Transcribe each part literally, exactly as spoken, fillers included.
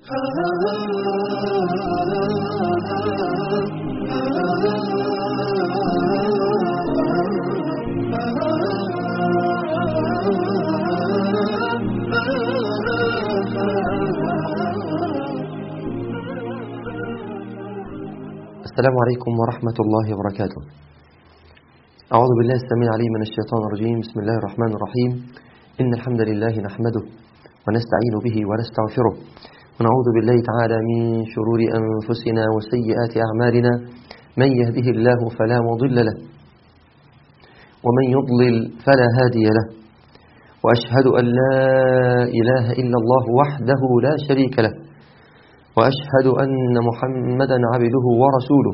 السلام عليكم ورحمة الله وبركاته. أعوذ بالله السميع العليم من الشيطان الرجيم. بسم الله الرحمن الرحيم. إن الحمد لله نحمده ونستعين به ونستغفره ونعوذ بالله تعالى من شرور أنفسنا وسيئات أعمالنا. من يهده الله فلا مضل له ومن يضلل فلا هادي له، وأشهد أن لا إله إلا الله وحده لا شريك له، وأشهد أن محمدا عبده ورسوله.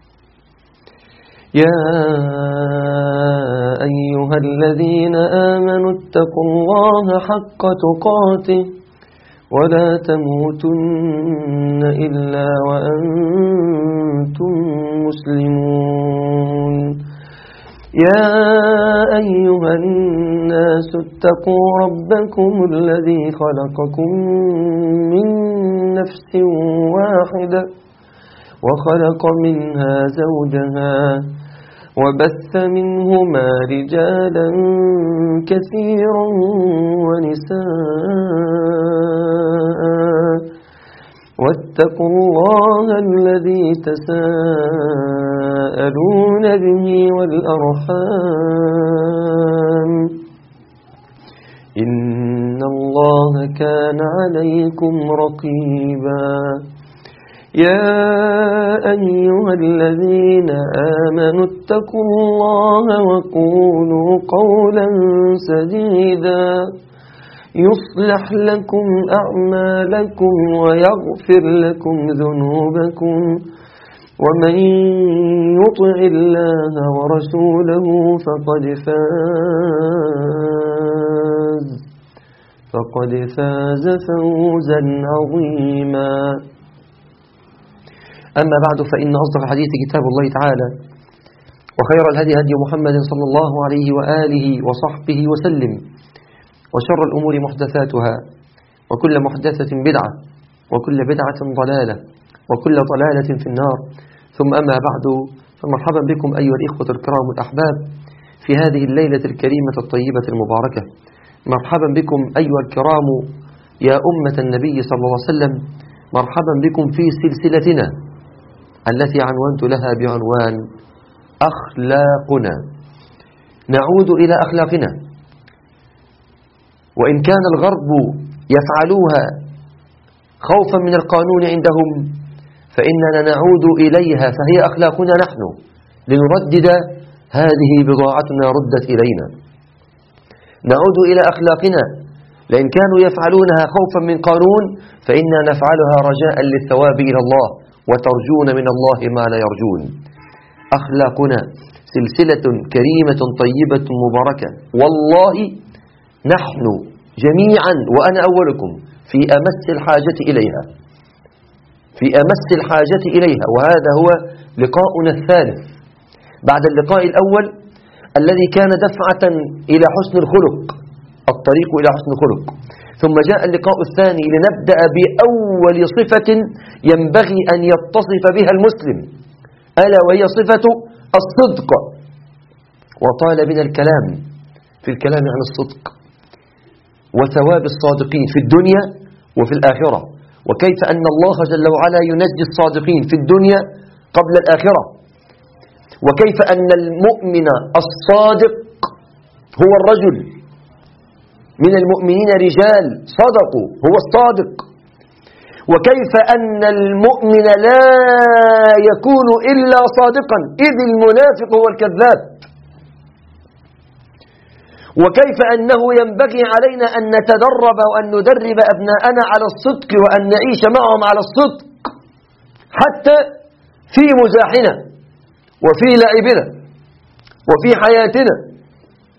يا أيها الذين آمنوا اتقوا الله حق تقاته ولا تموتن إلا وأنتم مسلمون. يا أيها الناس اتقوا ربكم الذي خلقكم من نفس واحدة وخلق منها زوجها وبث منهما رجالا كثيرا ونساء، واتقوا الله الذي تساءلون به والأرحام إن الله كان عليكم رقيبا. يا أيها الذين آمنوا اتقوا الله وقولوا قولا سديدا يصلح لكم أعمالكم ويغفر لكم ذنوبكم، ومن يطع الله ورسوله فقد فاز فقد فاز فوزا عظيما. أما بعد، فإن أصدق الحديث كتاب الله تعالى، وخير الهدي هدي محمد صلى الله عليه وآله وصحبه وسلم، وشر الأمور محدثاتها، وكل محدثة بدعة، وكل بدعة ضلالة، وكل ضلالة في النار. ثم أما بعد، فمرحبا بكم أيها الإخوة الكرام الأحباب في هذه الليلة الكريمة الطيبة المباركة. مرحبا بكم أيها الكرام يا أمة النبي صلى الله عليه وسلم. مرحبا بكم في سلسلتنا التي عنونت لها بعنوان أخلاقنا. نعود إلى أخلاقنا، وإن كان الغرب يفعلوها خوفا من القانون عندهم، فإننا نعود إليها، فهي أخلاقنا نحن، لنردد هذه بضاعتنا ردت إلينا. نعود إلى أخلاقنا، لأن كانوا يفعلونها خوفا من قانون، فإننا نفعلها رجاء للثواب إلى الله، وترجون من الله ما لا يرجون. أخلاقنا سلسلة كريمة طيبة مباركة، والله نحن جميعا وأنا أولكم في أمس الحاجة إليها، في أمس الحاجة إليها. وهذا هو لقاؤنا الثالث بعد اللقاء الأول الذي كان دفعة إلى حسن الخلق، الطريق إلى حسن الخلق. ثم جاء اللقاء الثاني لنبدأ بأول صفة ينبغي أن يتصف بها المسلم، ألا وهي صفة الصدق. وطال بنا الكلام في الكلام عن الصدق وثواب الصادقين في الدنيا وفي الآخرة، وكيف أن الله جل وعلا ينجي الصادقين في الدنيا قبل الآخرة، وكيف أن المؤمن الصادق هو الرجل من المؤمنين رجال صدقوا، هو الصادق. وكيف أن المؤمن لا يكون إلا صادقا، إذ المنافق هو الكذاب. وكيف أنه ينبغي علينا أن نتدرب وأن ندرب أبناءنا على الصدق، وأن نعيش معهم على الصدق حتى في مزاحنا وفي لعبنا وفي حياتنا.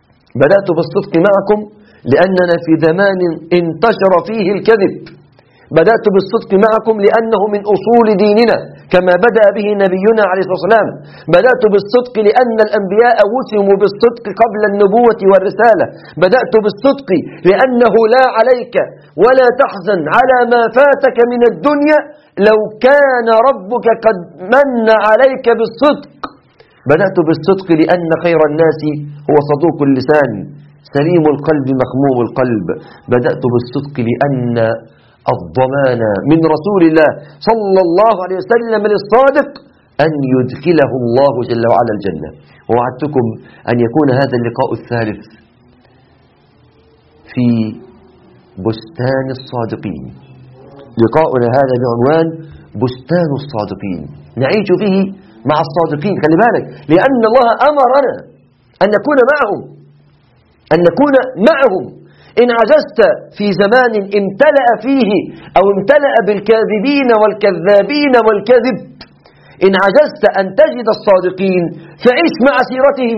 بدأت بالصدق معكم لأننا في زمان انتشر فيه الكذب، بدأت بالصدق معكم لأنه من أصول ديننا كما بدأ به نبينا عليه الصلاة والسلام. بدأت بالصدق لأن الأنبياء وسموا بالصدق قبل النبوة والرسالة. بدأت بالصدق لأنه لا عليك ولا تحزن على ما فاتك من الدنيا لو كان ربك قد من عليك بالصدق. بدأت بالصدق لأن خير الناس هو صدوق اللسان سليم القلب مخموم القلب. بدأت بالصدق لأن الضمان من رسول الله صلى الله عليه وسلم للصادق أن يدخله الله جل وعلا الجنة. ووعدتكم أن يكون هذا اللقاء الثالث في بستان الصادقين. لقاؤنا هذا بعنوان بستان الصادقين، نعيش فيه مع الصادقين. خلي بالك، لأن الله أمرنا أن نكون معهم أن نكون معهم. إن عجزت في زمان امتلأ فيه أو امتلأ بالكاذبين والكذابين والكذب، إن عجزت أن تجد الصادقين فعيش مع سيرتهم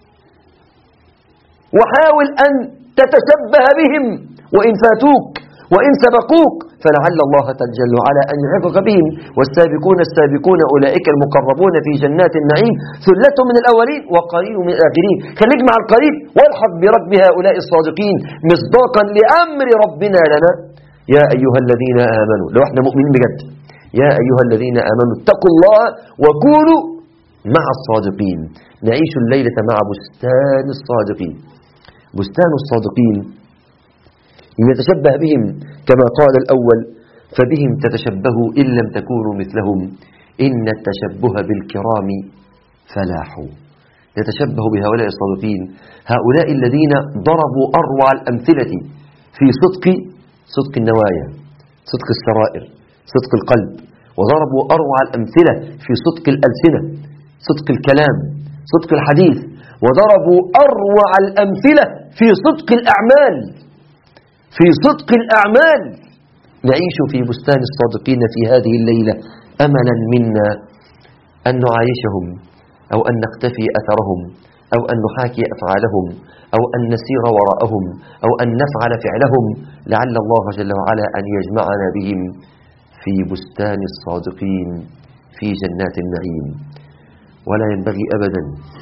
وحاول أن تتشبه بهم وإن فاتوك وإن سبقوك فلعل الله جل وعلا أن يلحقك بهم. والسابقون السابقون أولئك المقربون في جنات النعيم ثلة من الأولين وقليل من الآخرين. خليك مع القريب والحق بركب هؤلاء الصادقين مصداقا لأمر ربنا لنا. يا أيها الذين آمنوا، لو احنا مؤمنين بجد، يا أيها الذين آمنوا اتقوا الله وكونوا مع الصادقين. نعيش الليلة مع بستان الصادقين. بستان الصادقين يتشبه بهم كما قال الأول فبهم تتشبهوا إن لم تكونوا مثلهم إن التشبه بالكرام فلاح. يتشبه بهؤلاء الصادقين، هؤلاء الذين ضربوا أروع الأمثلة في صدق صدق النوايا، صدق السرائر، صدق القلب، وضربوا أروع الأمثلة في صدق الألسنة، صدق الكلام، صدق الحديث، وضربوا أروع الأمثلة في صدق الأعمال، في صدق الأعمال. نعيش في بستان الصادقين في هذه الليلة أملا منا أن نعايشهم أو أن نقتفي أثرهم أو أن نحاكي أفعالهم أو أن نسير وراءهم أو أن نفعل فعلهم، لعل الله جل وعلا أن يجمعنا بهم في بستان الصادقين في جنات النعيم. ولا ينبغي أبدا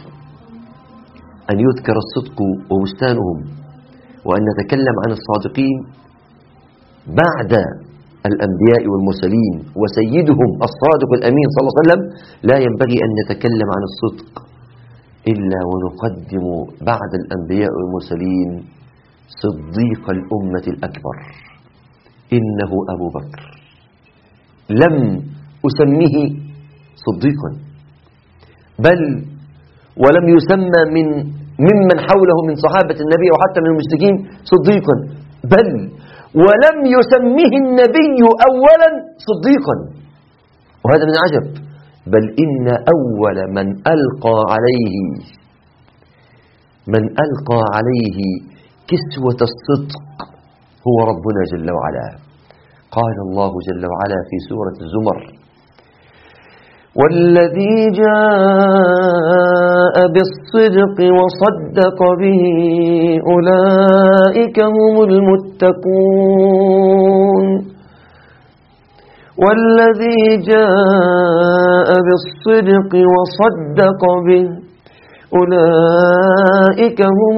أن يذكر الصدق وبستانهم وأن نتكلم عن الصادقين بعد الأنبياء والمرسلين وسيدهم الصادق الأمين صلى الله عليه وسلم. لا ينبغي أن نتكلم عن الصدق إلا ونقدم بعد الأنبياء والمرسلين صديق الأمة الأكبر، إنه أبو بكر. لم أسميه صديقا، بل ولم يسمى من ممن حوله من صحابة النبي وحتى من المشركين صديقا، بل ولم يسميه النبي أولا صديقا. وهذا من عجب. بل إن أول من ألقى عليه من ألقى عليه كسوة الصدق هو ربنا جل وعلا. قال الله جل وعلا في سورة الزمر: والذي جاء بالصدق وصدق به أولئك هم المتقون. والذي جاء بالصدق وصدق به أولئك هم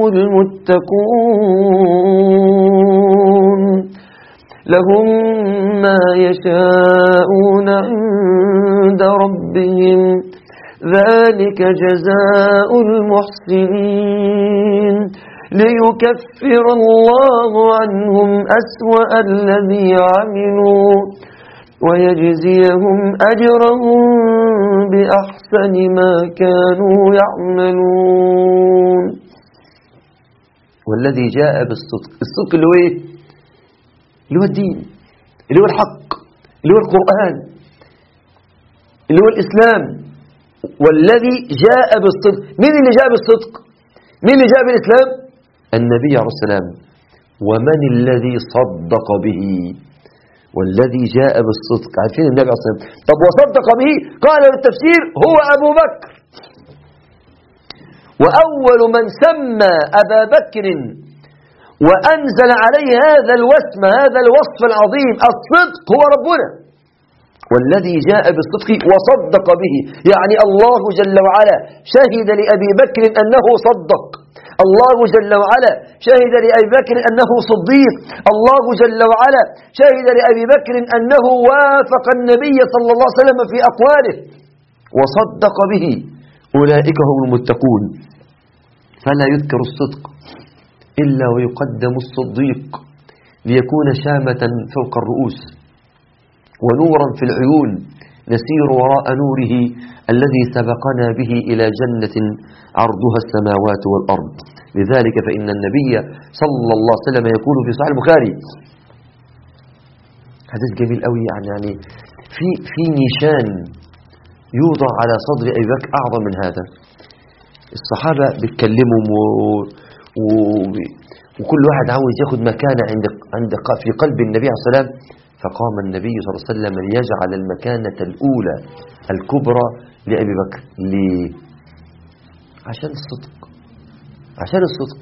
المتقون لهم ما يشاءون عند ربهم ذلك جزاء المحسنين ليكفر الله عنهم أسوأ الذي عملوا ويجزيهم أجرهم بأحسن ما كانوا يعملون. والذي جاء بالصدق، الصدق اللي هو ايه؟ اللي هو الدين، اللي هو الحق، اللي هو القرآن، اللي هو الإسلام. والذي جاء بالصدق، مين اللي جاء بالصدق؟ مين اللي جاء بالإسلام؟ النبي عليه السلام. ومن الذي صدق به؟ والذي جاء بالصدق، عارفين النبي عليه السلام. طب وصدق به قال بالتفسير هو أبو بكر. وأول من سمى أبا بكر وأنزل عليه هذا الوسم، هذا الوصف العظيم، الصدق هو ربنا، والذي جاء بالصدق وصدق به، يعني الله جل وعلا شهد لأبي بكر أنه صدق، الله جل وعلا شهد لأبي بكر أنه صديق، الله جل وعلا شهد لأبي بكر أنه وافق النبي صلى الله عليه وسلم في أقواله وصدق به. أولئك هم المتقون. فلا يذكر الصدق إلا ويقدم الصديق ليكون شامة فوق الرؤوس ونورا في العيون نسير وراء نوره الذي سبقنا به إلى جنة عرضها السماوات والأرض. لذلك فإن النبي صلى الله عليه وسلم يقول في صحيح البخاري، حديث جميل قوي، يعني يعني في في نيشان يوضع على صدر أبي بكر أعظم من هذا. الصحابة بيتكلموا و... و... وكل واحد عاوز ياخد مكانة عند عند في قلب النبي عليه الصلاة والسلام، فقام النبي صلى الله عليه وسلم ليجعل المكانة الأولى الكبرى لأبي بكر. ليه؟ عشان الصدق، عشان الصدق.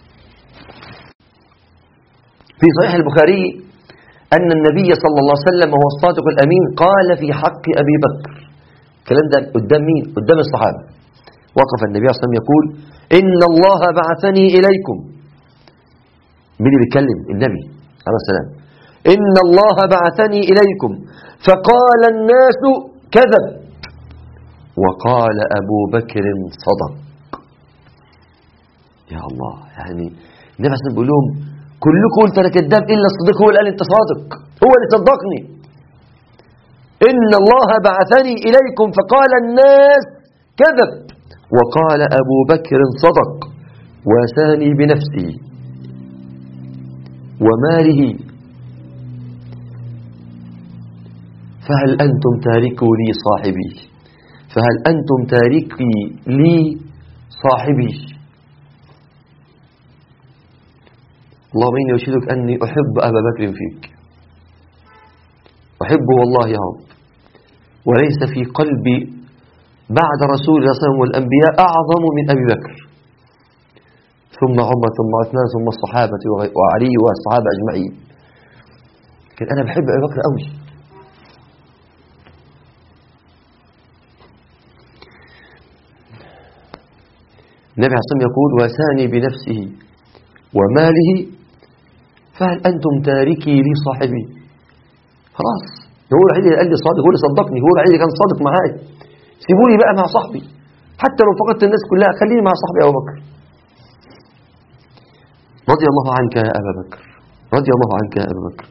في صحيح البخاري أن النبي صلى الله عليه وسلم وهو الصادق الأمين قال في حق أبي بكر، الكلام ده قدام مين؟ قدام الصحابة. وقف النبي صلى الله عليه وسلم يقول: إن الله بعثني إليكم. مين اللي بيتكلم؟ النبي عليه السلام. إن الله بعثني إليكم فقال الناس كذب وقال أبو بكر صدق. يا الله، يعني النبي عليه السلام بيقول لهم كلكم قلت أنا كذاب إلا الصديق هو اللي قال أنت صادق، هو اللي صدقني. إن الله بعثني إليكم فقال الناس كذب وقال أبو بكر صدق وساني بنفسه وماله فهل أنتم تاركوا لي صاحبي فهل أنتم تاركي لي صاحبي. اللهم إني أشهدك أني أحب أبا بكر فيك، أحبه والله يا رب، وليس في قلبي بعد رسول الله صلى الله عليه وسلم والأنبياء أعظم من أبي بكر، ثم عمر ثم عثمان ثم الصحابة وعلي والصحابة أجمعين. لكن أنا بحب أبي بكر قوي. النبي عليه الصلاة والسلام يقول: وساني بنفسه وماله فهل أنتم تاركي لي صاحبي. خلاص، هو الوحيد اللي قال لي صادق، هو اللي صدقني، هو الوحيد اللي كان صادق معايا، سيبوني بقى مع صاحبي، حتى لو فقدت الناس كلها خليني مع صاحبي أبو بكر. رضي الله عنك يا أبا بكر، رضي الله عنك يا أبا بكر.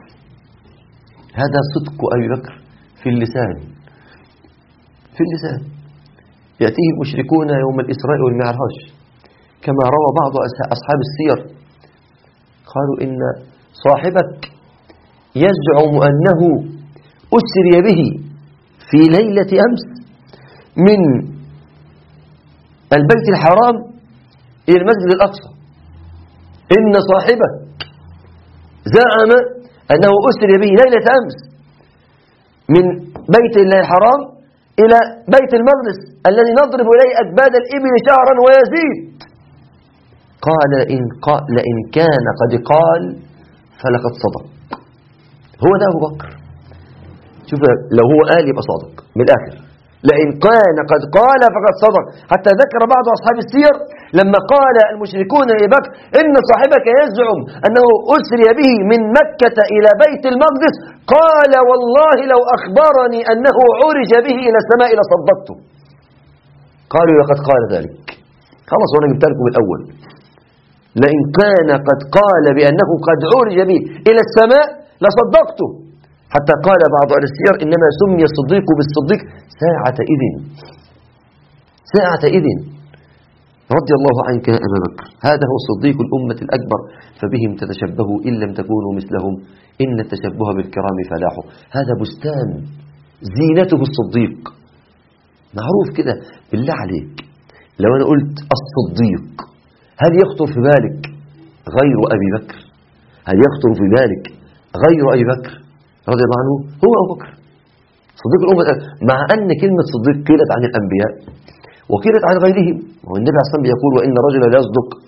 هذا صدق أبي بكر في اللسان، في اللسان. يأتيه المشركون يوم الإسراء والمعراج كما روى بعض أصحاب السير، قالوا إن صاحبك يزعم أنه أسري به في ليلة أمس من البيت الحرام إلى المسجد الأقصى. إن صاحبك زعم أنه أسري به ليلة أمس من بيت الله الحرام إلى بيت المقدس الذي نضرب إليه أكباد الإبل شهرا ويزيد. قال إن قال لئن كان قد قال فلقد صدق. هو ده أبو بكر. شوف، لو هو قال يبقى صادق من الآخر. لئن كان قد قال فقد صدق. حتى ذكر بعض أصحاب السير لما قال المشركون لأبي بكر: إن صاحبك يزعم أنه أسري به من مكة إلى بيت المقدس، قال: والله لو أخبرني أنه عرج به إلى السماء لصدقته. قالوا: لقد قال ذلك. خلاص، وأنا جبت لكم الأول. لئن كان قد قال بأنه قد عرج به إلى السماء لصدقته. حتى قال بعض أهل السير: إنما سمي الصديق بالصديق ساعة إذن، ساعة إذن. رضي الله عنك يا أبا بكر. هذا هو صديق الأمة الأكبر، فبهم تتشبهوا إن لم تكونوا مثلهم إن التشبه بالكرام فلاح. هذا بستان زينته الصديق، معروف كده. بالله عليك، لو أنا قلت الصديق هل يخطر في بالك غير أبي بكر؟ هل يخطر في بالك غير أبي بكر رضي الله عنه؟ هو أبو بكر صديق الأمة. مع أن كلمة صديق قيلت عن الأنبياء وقيلت عن غيرهم، والنبي عليه الصلاة والسلام يقول: وإن الرجل لا يصدق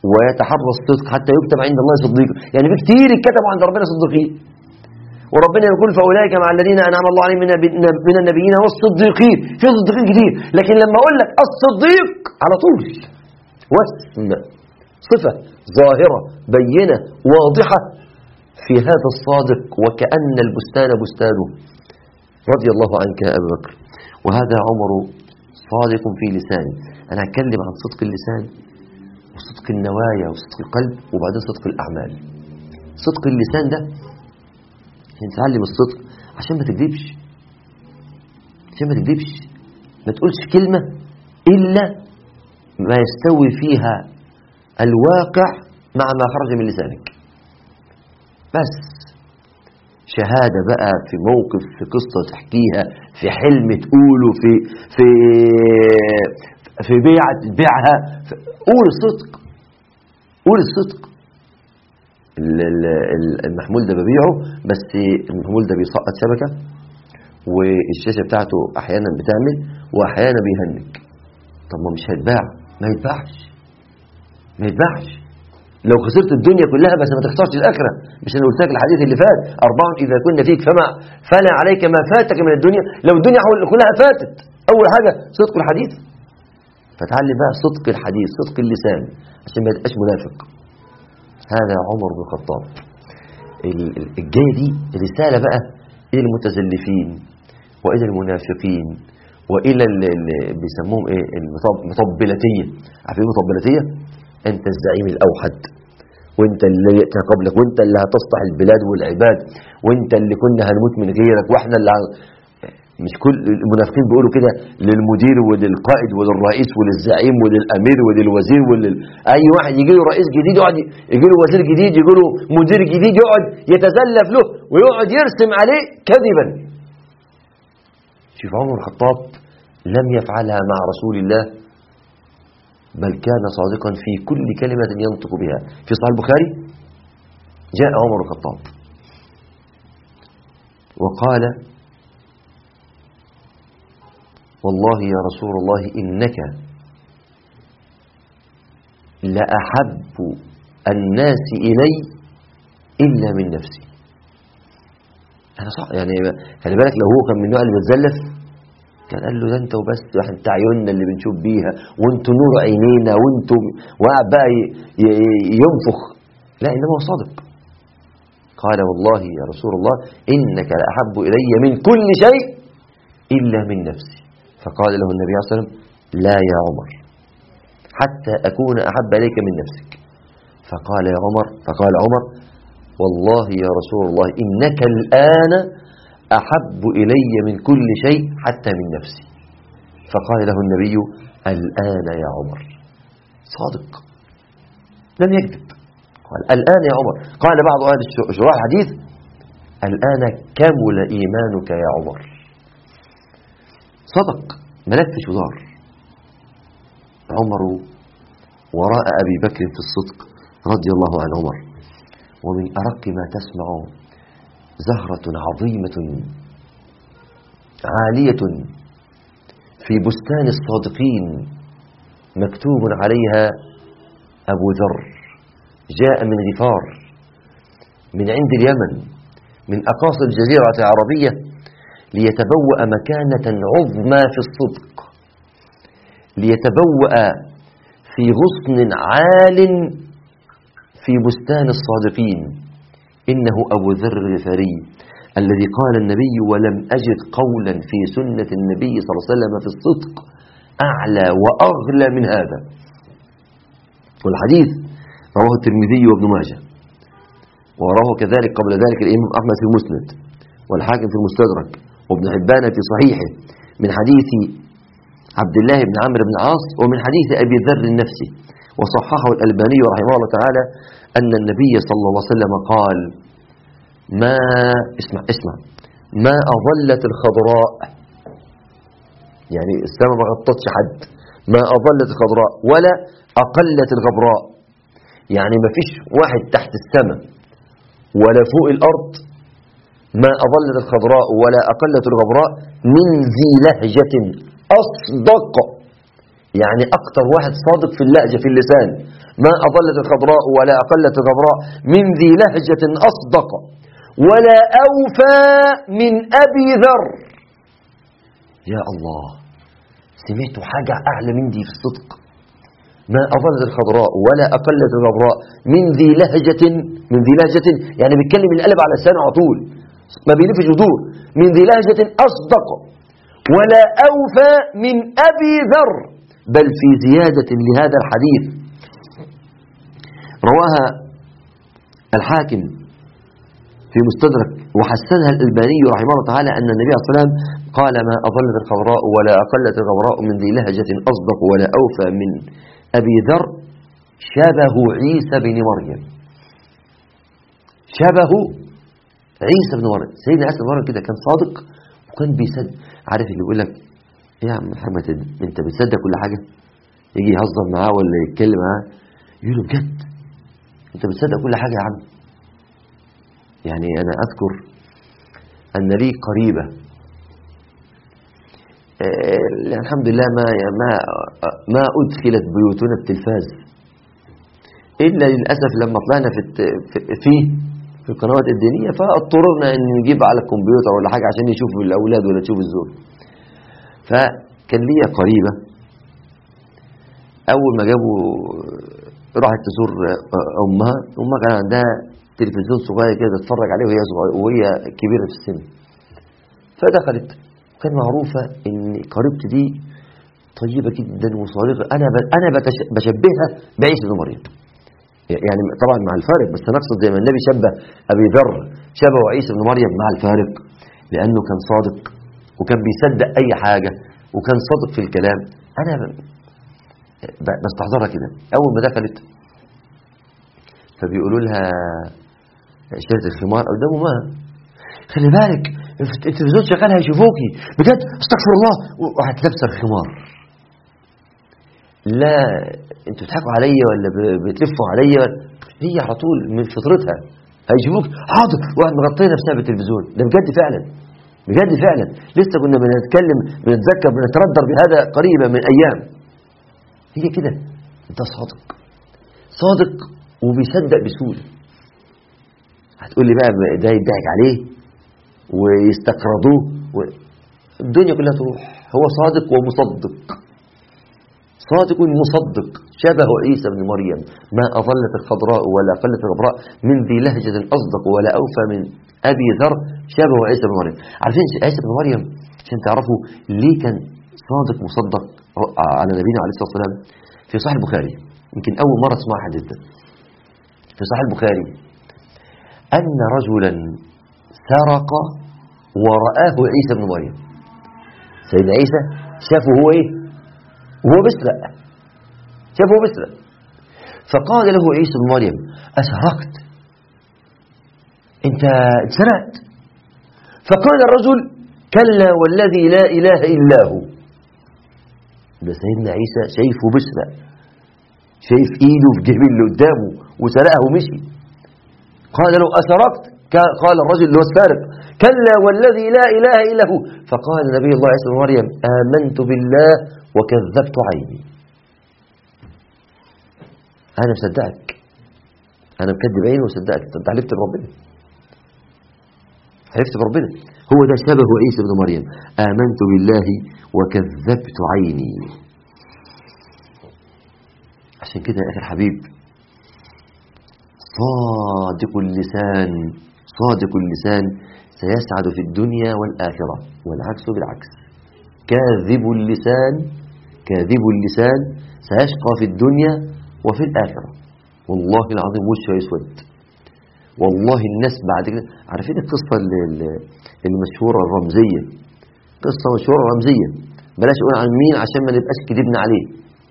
ويتحرى الصدق حتى يكتب عند الله صديقا. يعني في كتير اتكتبوا عند ربنا صديقين، وربنا يقول فأولئك مع الذين أنعم الله عليهم من النبيين والصديقين. في صديقين كتير، لكن لما أقول لك الصديق على طول واسم صفة ظاهرة بينة واضحة في هذا الصادق، وكأن البستان بستانه رضي الله عنك يا أبي بكر. وهذا عمر صادق في لسانه. أنا أتكلم عن صدق اللسان وصدق النوايا وصدق القلب وبعدين صدق الأعمال. صدق اللسان ده عشان تتعلم الصدق، عشان ما تكذبش، عشان ما تكذبش، ما تقولش كلمة إلا ما يستوي فيها الواقع مع ما خرج من لسانك. بس شهادة بقى في موقف، في قصة تحكيها، في حلم تقوله، في في في بيعة تبيعها، قول الصدق، قول الصدق. المحمول ده ببيعه، بس المحمول ده بيسقط شبكة والشاشة بتاعته أحيانا بتعمل وأحيانا بيهنج. طب ما مش هيتباع، ما يتباعش، ما يتباعش. لو خسرت الدنيا كلها بس ما تخسرش الآخرة. مش أنا قلت لك الحديث اللي فات أربع إذا كنا فيك فما فلا عليك ما فاتك من الدنيا. لو الدنيا كلها فاتت، أول حاجة صدق الحديث. فتعلم بقى صدق الحديث، صدق اللسان، عشان ما يبقاش منافق. هذا عمر بن الخطاب. الجاية دي رسالة بقى إلى المتزلفين وإلى المنافقين وإلى اللي بيسموهم إيه المطبلتية. عارفين المطبلتية؟ أنت الزعيم الأوحد، وأنت اللي يأتي قبلك، وأنت اللي هتصلح البلاد والعباد، وأنت اللي كنا هنموت من غيرك، وإحنا اللي ه... مش كل المنافقين بيقولوا كده للمدير وللقائد وللرئيس وللزعيم وللأمير وللوزير ولل... أي واحد يجي له رئيس جديد يقعد، يجي له وزير جديد، يجي له مدير جديد يقعد يتزلف له ويقعد يرسم عليه كذبا. شوف عمر الخطاب لم يفعلها مع رسول الله، بل كان صادقا في كل كلمة ينطق بها. في صحيح البخاري جاء عمر الخطاب وقال والله يا رسول الله إنك لأحب الناس إلي إلا من نفسي. أنا صح يعني، خلي بالك لو هو كان من النوع اللي بيتزلف كان قال له ده انت وبس، انت عيوننا اللي بنشوف بيها، وانتوا نور عينينا، وانتوا، وقعد بقى ينفخ. لا، انما هو صادق. قال والله يا رسول الله إنك لأحب إلي من كل شيء إلا من نفسي. فقال له النبي صلى الله عليه وسلم لا يا عمر حتى أكون أحب إليك من نفسك. فقال يا عمر فقال عمر والله يا رسول الله إنك الآن أحب إلي من كل شيء حتى من نفسي. فقال له النبي الآن يا عمر. صادق لم يكذب. قال الآن يا عمر. قال بعض أهل شراح الحديث الآن كمل إيمانك يا عمر. صدق، ملكش ودار. عمر وراء أبي بكر في الصدق رضي الله عن عمر. ومن أرق ما تسمع زهرة عظيمة عالية في بستان الصادقين مكتوب عليها أبو ذر، جاء من غفار، من عند اليمن، من أقاصي الجزيرة العربية، ليتبوأ مكانة عظمى في الصدق، ليتبوأ في غصن عال في بستان الصادقين. إنه أبو ذر الغفاري الذي قال النبي ولم أجد قولا في سنة النبي صلى الله عليه وسلم في الصدق أعلى وأغلى من هذا. والحديث رواه الترمذي وابن ماجه، وراه كذلك قبل ذلك الإمام أحمد في المسند، والحاكم في المستدرك، وابن حبان في صحيحه، من حديث عبد الله بن عمرو بن العاص، ومن حديث أبي ذر نفسه. وصححه الألباني رحمه الله تعالى أن النبي صلى الله عليه وسلم قال ما اسمع اسمع ما أظلت الخضراء، يعني السماء ما غطتش حد، ما أظلت الخضراء ولا أقلت الغبراء، يعني ما فيش واحد تحت السماء ولا فوق الأرض ما أظلت الخضراء ولا أقلت الغبراء من ذي لهجة أصدق يعني أكتر واحد صادق في اللهجة في اللسان. ما أضلت الخضراء ولا أقلت الغبراء من ذي لهجة أصدق ولا أوفى من أبي ذر. يا الله، سمعتوا حاجة أعلى من دي في الصدق؟ ما أضلت الخضراء ولا أقلت الغبراء من ذي لهجة، من ذي لهجة يعني بيتكلم القلب على لسانه على طول، ما بيلفش جذور. من ذي لهجة أصدق ولا أوفى من أبي ذر. بل في زيادة لهذا الحديث رواها الحاكم في مستدرك وحسنها الألباني رحمه الله تعالى أن النبي صلى الله عليه وسلم قال: ما أضلت الخضراء ولا أقلت الغبراء من ذي لهجة أصدق ولا أوفى من أبي ذر شبه عيسى بن مريم. شبه عيسى بن مريم. سيدنا عيسى بن مريم كده كان صادق وكان بيصدق. عارف اللي يقول لك: يا عم محمد انت بتصدق كل حاجة؟ يجي يهزر معاه ولا يتكلم معاه يقول له: بجد انت بتصدق كل حاجة يا عم؟ يعني انا اذكر ان لي قريبة آه الحمد لله ما ما ما ادخلت بيوتنا التلفاز الا للاسف لما طلعنا في فيه في القنوات الدينية فاضطررنا ان نجيب على الكمبيوتر ولا حاجة عشان يشوفوا الاولاد ولا تشوف الزوج. فكان لي قريبة أول ما جابوا راحت تزور أمها، أمها كان عندها تلفزيون صغير كده تتفرج عليه وهي صغيرة وهي كبيرة في السن. فدخلت، كان معروفة إن قريبتي دي طيبة جدا وصادقة. أنا أنا بشبهها بعيسى بن مريم، يعني طبعا مع الفارق، بس نقصد زي ما النبي شبه أبي ذر شبه عيسى بن مريم مع الفارق، لأنه كان صادق وكان بيصدق أي حاجة وكان صادق في الكلام. أنا بستحضرها كده. أول ما دخلت فبيقولوا لها شالت الخمار قدام أمها: خلي بالك التلفزيون شغال هيشوفوكي بجد، استغفر الله. وراحت لابسه الخمار. لا انتوا بتضحكوا عليا ولا بتلفوا عليا؟ هي على طول من فطرتها هيشوفوك حاضر، وقعد مغطيه نفسها بالتلفزيون. ده بجد فعلا، بجد فعلا. لسه كنا بنتكلم بنتذكر بنتردر بهذا قريبا من ايام. هي كده، انت صادق صادق وبيصدق بسهوله. هتقول لي بقى ده يضحك عليه ويستقرضوه و... الدنيا كلها تروح. هو صادق ومصدق، صادق مصدق شبه عيسى بن مريم. ما أظلت الخضراء ولا قلت الغبراء من ذي لهجة أصدق ولا أوفى من أبي ذر شبه عيسى بن مريم. عارفين عيسى بن مريم عشان تعرفوا ليه كان صادق مصدق على نبينا عليه الصلاة والسلام؟ في صحيح البخاري، يمكن أول مرة تسمع حديث ده في صحيح البخاري، أن رجلا سرق ورآه عيسى بن مريم. سيدنا عيسى شافه هو إيه؟ وهو بيسرق، شافه هو بيسرق. فقال له عيسى بن مريم: أسرقت؟ أنت سرقت؟ فقال الرجل: كلا والذي لا إله إلا هو. ده سيدنا عيسى شايفه بيسرق، شايف إيده في جيب اللي قدامه وسرقه ومشي. قال له: أسرقت؟ قال الرجل اللي هو السارق: كلا والذي لا إله إلا هو. فقال نبي الله عيسى بن مريم: آمنت بالله وكذبت عيني. أنا مصدقك، أنا مكذب عيني وصدقك. أنت حلفت بربنا، حلفت بربنا. هو ده شبه عيسى بن مريم: آمنت بالله وكذبت عيني. عشان كده يا أخي الحبيب، صادق اللسان صادق اللسان سيسعد في الدنيا والآخرة، والعكس بالعكس. كاذب اللسان كاذب اللسان سيشقى في الدنيا وفي الآخرة. والله العظيم وشه يسود. والله الناس بعد كده عارفين القصة المشهورة الرمزية، قصة مشهورة رمزية، بلاش أقول عن مين عشان ما نبقاش كذبنا عليه.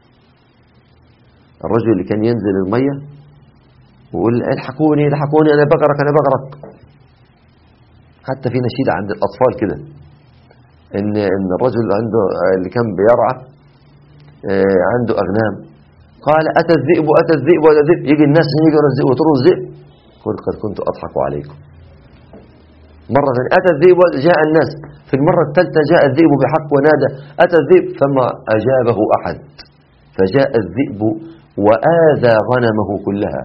الرجل اللي كان ينزل المية ويقول: الحقوني الحقوني أنا بغرق أنا بغرق. حتى في نشيدة عند الأطفال كده إن إن الرجل عنده اللي كان بيرعى عنده أغنام، قال: أتى الذئب أتى الذئب أتى الذئب. يجي الناس يجوا الذئب ويطروا الذئب، قل قد كنت أضحك عليكم. مرة ثانية أتى الذئب جاء الناس. في المرة الثالثة جاء الذئب بحق ونادى: أتى الذئب، فما أجابه أحد. فجاء الذئب وآذى غنمه كلها،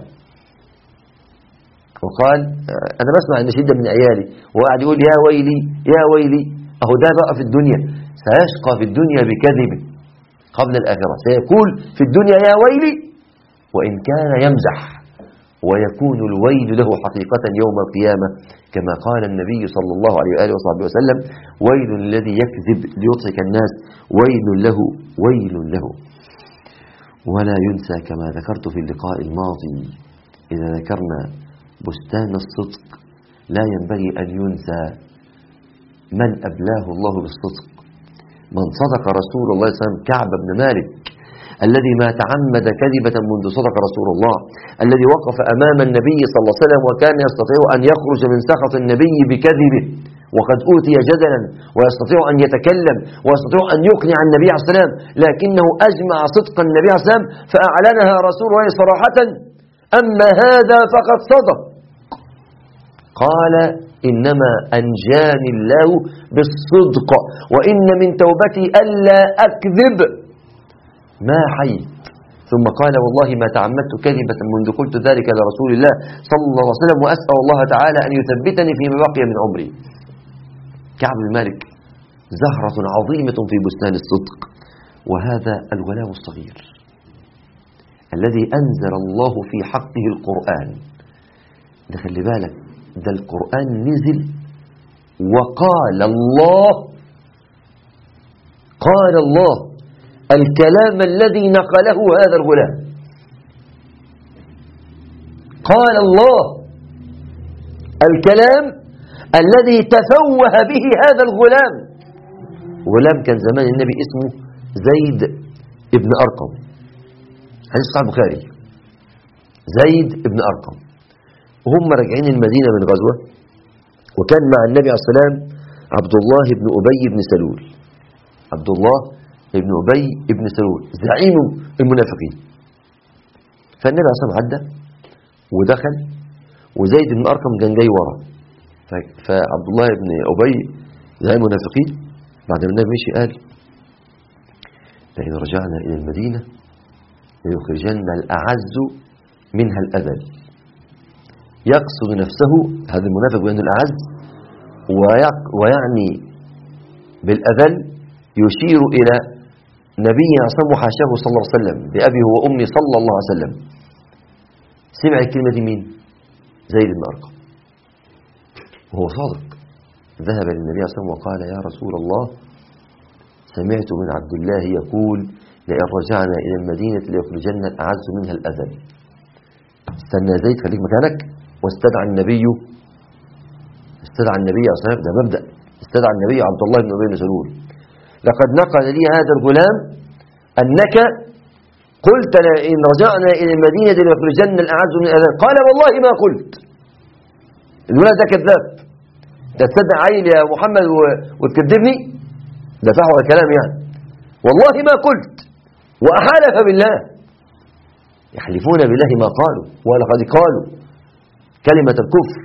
وقال أنا بسمع النشيد ده من عيالي، وقاعد يقول يا ويلي يا ويلي. أهو ده بقى في الدنيا، سيشقى في الدنيا بكذبه قبل الآخرة، سيقول في الدنيا يا ويلي وإن كان يمزح، ويكون الويل له حقيقة يوم القيامة، كما قال النبي صلى الله عليه وآله وصحبه وسلم: ويل الذي يكذب ليضحك الناس، ويل له ويل له. ولا ينسى كما ذكرت في اللقاء الماضي إذا ذكرنا بستان الصدق، لا ينبغي أن ينسى من أبلاه الله بالصدق، من صدق رسول الله صلى الله عليه وسلم، كعب بن مالك الذي ما تعمد كذبة منذ صدق رسول الله، الذي وقف أمام النبي صلى الله عليه وسلم وكان يستطيع أن يخرج من سخط النبي بكذبه، وقد أوتي جدلا ويستطيع أن يتكلم ويستطيع أن يقنع النبي عليه الصلاة والسلام، لكنه أجمع صدق النبي عليه الصلاة والسلام فأعلنها رسول الله صراحة: أما هذا فقد صدق. قال: إنما أنجاني الله بالصدق، وإن من توبتي ألا أكذب ما حييت. ثم قال: والله ما تعمدت كذبة منذ قلت ذلك لرسول الله صلى الله عليه وسلم، وأسأل الله تعالى أن يثبتني فيما بقي من عمري. كعب بن مالك زهرة عظيمة في بستان الصدق، وهذا الغلام الصغير الذي أنزل الله في حقه القرآن. ده خلي بالك، ده القرآن نزل وقال الله، قال الله الكلام الذي نقله هذا الغلام، قال الله الكلام الذي تفوه به هذا الغلام. غلام كان زمان النبي اسمه زيد ابن أرقم، حديث صحيح البخاري، زيد ابن أرقم. وهم راجعين المدينة من غزوة، وكان مع النبي عليه السلام عبد الله بن أبي بن سلول، عبد الله ابن أبي ابن سلول زعيم المنافقين. فالنبي عليه الصلاة والسلام عدى ودخل، وزيد بن أرقم كان جاي ورا. فعبد الله بن أبي زعيم المنافقين بعد ما النبي مشي قال: لئن رجعنا إلى المدينة ليخرجن الأعز منها الأذل. يقصد نفسه هذا المنافق بأنه الأعز، ويعني بالأذل يشير إلى نبي عصام وحاشاه صلى الله عليه وسلم بأبي وأمي صلى الله عليه وسلم. سمع الكلمة دي مين؟ زيد بن أرقم، وهو صادق. ذهب للنبي صلى الله عليه وسلم وقال: يا رسول الله، سمعت من عبد الله يقول: لئن رجعنا إلى المدينة ليخرجن الأعز منها الأذل. استنى زيد، خليك مكانك. واستدعى النبي استدعى النبي صلى الله عليه وسلم، ده مبدأ، استدعى النبي عبد الله بن أبي بن سلول: لقد نقل لي هذا الغلام أنك قلت لئن رجعنا إلى المدينة ليخرجن الأعز من الأذل. قال: والله ما قلت. الولد ده كذاب، ده تصدق عيل يا محمد وتكذبني؟ ده فحوى الكلام يعني. والله ما قلت، وأحالف بالله، يحلفون بالله ما قالوا ولقد قالوا كلمة الكفر.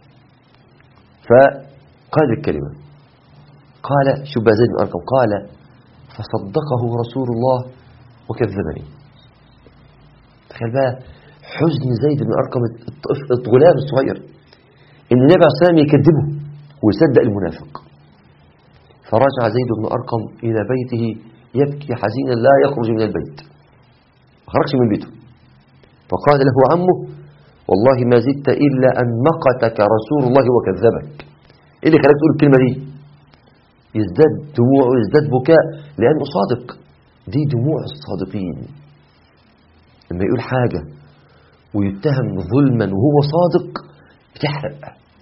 فقال الكلمة، قال شبه زيد بن أرقم، قال: فصدقه رسول الله وكذبني. تخيل بقى حزن زيد بن أرقم الغلام الصغير إن النبي عليه الصلاة والسلام يكذبه ويصدق المنافق. فرجع زيد بن أرقم إلى بيته يبكي حزينا لا يخرج من البيت، ما خرجش من بيته. فقال له عمه: والله ما زدت إلا أن مقتك رسول الله وكذبك. إيه اللي خلاك تقول الكلمة دي؟ يزداد دموع ويزداد بكاء لأنه صادق. دي دموع الصادقين، لما يقول حاجة ويتهم ظلما وهو صادق بتحرق.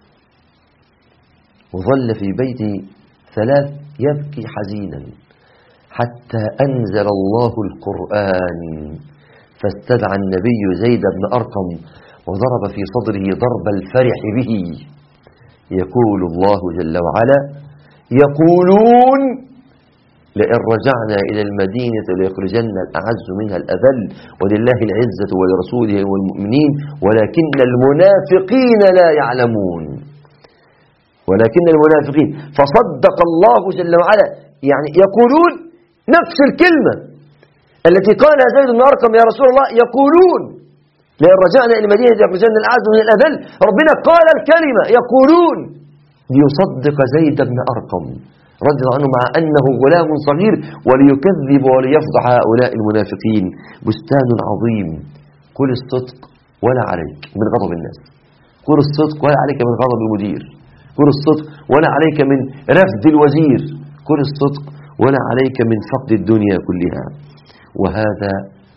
وظل في بيته ثلاث يبكي حزينا حتى أنزل الله القرآن، فاستدعى النبي زيد بن أرقم وضرب في صدره ضرب الفرح به. يقول الله جل وعلا: يقولون لئن رجعنا إلى المدينة ليخرجن الأعز منها الأذل، ولله العزة ولرسوله والمؤمنين ولكن المنافقين لا يعلمون. ولكن المنافقين، فصدق الله جل وعلا. يعني يقولون نفس الكلمة، التي قالها زيد بن أرقم يا رسول الله يقولون لئن رجعنا إلى المدينة يخرجن الأعز من الأذل، ربنا قال الكلمة يقولون ليصدق زيد بن أرقم رضي الله عنه مع أنه غلام صغير وليكذب وليفضح هؤلاء المنافقين. بستان عظيم. قل الصدق ولا عليك من غضب الناس، قل الصدق ولا عليك من غضب المدير، قل الصدق ولا عليك من رفض الوزير، قل الصدق ولا عليك من فقد الدنيا كلها. وهذا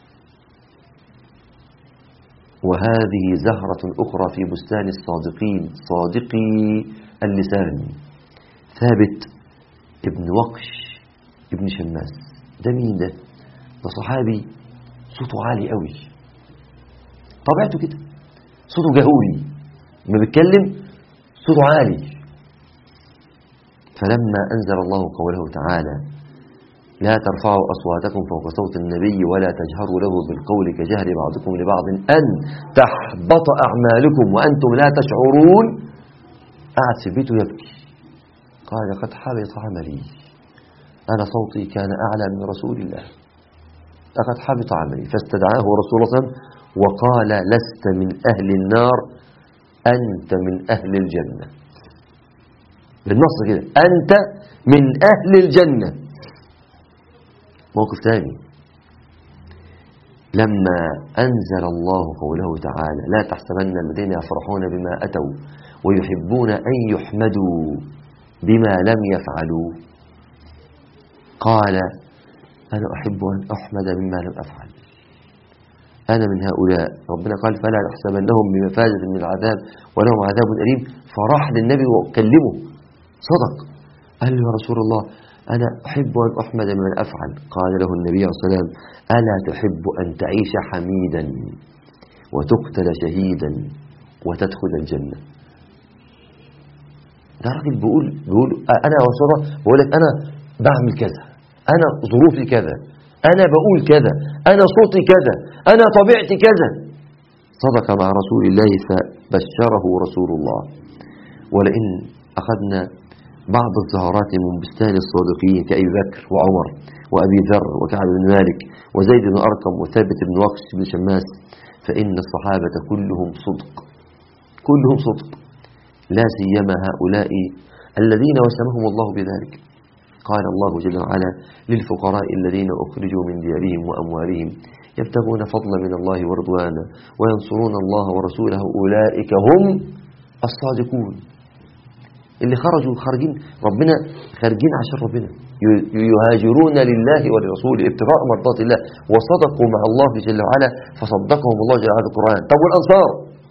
وهذه زهرة أخرى في بستان الصادقين، صادقي اللسان. ثابت ابن وقش ابن شماس. ده مين ده؟ ده صحابي صوته عالي قوي، طبيعته كده، صوته جهوري، ما بيتكلم صوته عالي. فلما أنزل الله قوله تعالى لا ترفعوا أصواتكم فوق صوت النبي ولا تجهروا له بالقول كجهر بعضكم لبعض أن تحبط أعمالكم وأنتم لا تشعرون، قعد في بيته يبكي، قال قد حبط عملي، أنا صوتي كان أعلى من رسول الله، لقد حبط عملي. فاستدعاه رسول الله صلى الله عليه وسلم وقال لست من أهل النار أنت من أهل الجنة. بالنص كده، أنت من أهل الجنة. موقف ثاني لما أنزل الله قوله تعالى لا تحسبن الذين يفرحون بما أتوا ويحبون أن يحمدوا بما لم يفعلوا، قال أنا أحب أن أحمد بما لم أفعل، أنا من هؤلاء. ربنا قال فلا تحسبنهم بمفازة من العذاب ولهم عذاب أليم. فراح للنبي وكلمه صدق، قال له يا رسول الله أنا أحب أن أحمد بما أفعل. قال له النبي عليه الصلاة والسلام ألا تحب أن تعيش حميدا وتقتل شهيدا وتدخل الجنة؟ ده راجل بيقول بيقول أنا يا رسول الله بقول لك أنا بعمل كذا، أنا ظروفي كذا، أنا بقول كذا، أنا صوتي كذا، أنا طبيعتي كذا. صدق مع رسول الله فبشره رسول الله. ولئن أخذنا بعض الزهرات من بستان الصادقين كأبي بكر وعمر وأبي ذر وكعب بن مالك وزيد بن أرقم وثابت بن وقش بن شماس، فإن الصحابة كلهم صدق، كلهم صدق، لا سيما هؤلاء الذين وسمهم الله بذلك. قال الله جل وعلا للفقراء الذين أخرجوا من ديارهم وأموالهم يبتغون فضلا من الله ورضوانا وينصرون الله ورسوله أولئك هم الصادقون. اللي خرجوا خارجين ربنا، خارجين عشان ربنا، يهاجرون لله ولرسوله ابتغاء مرضات الله وصدقوا مع الله جل وعلا فصدقهم الله جل وعلا القرآن. طب والأنصار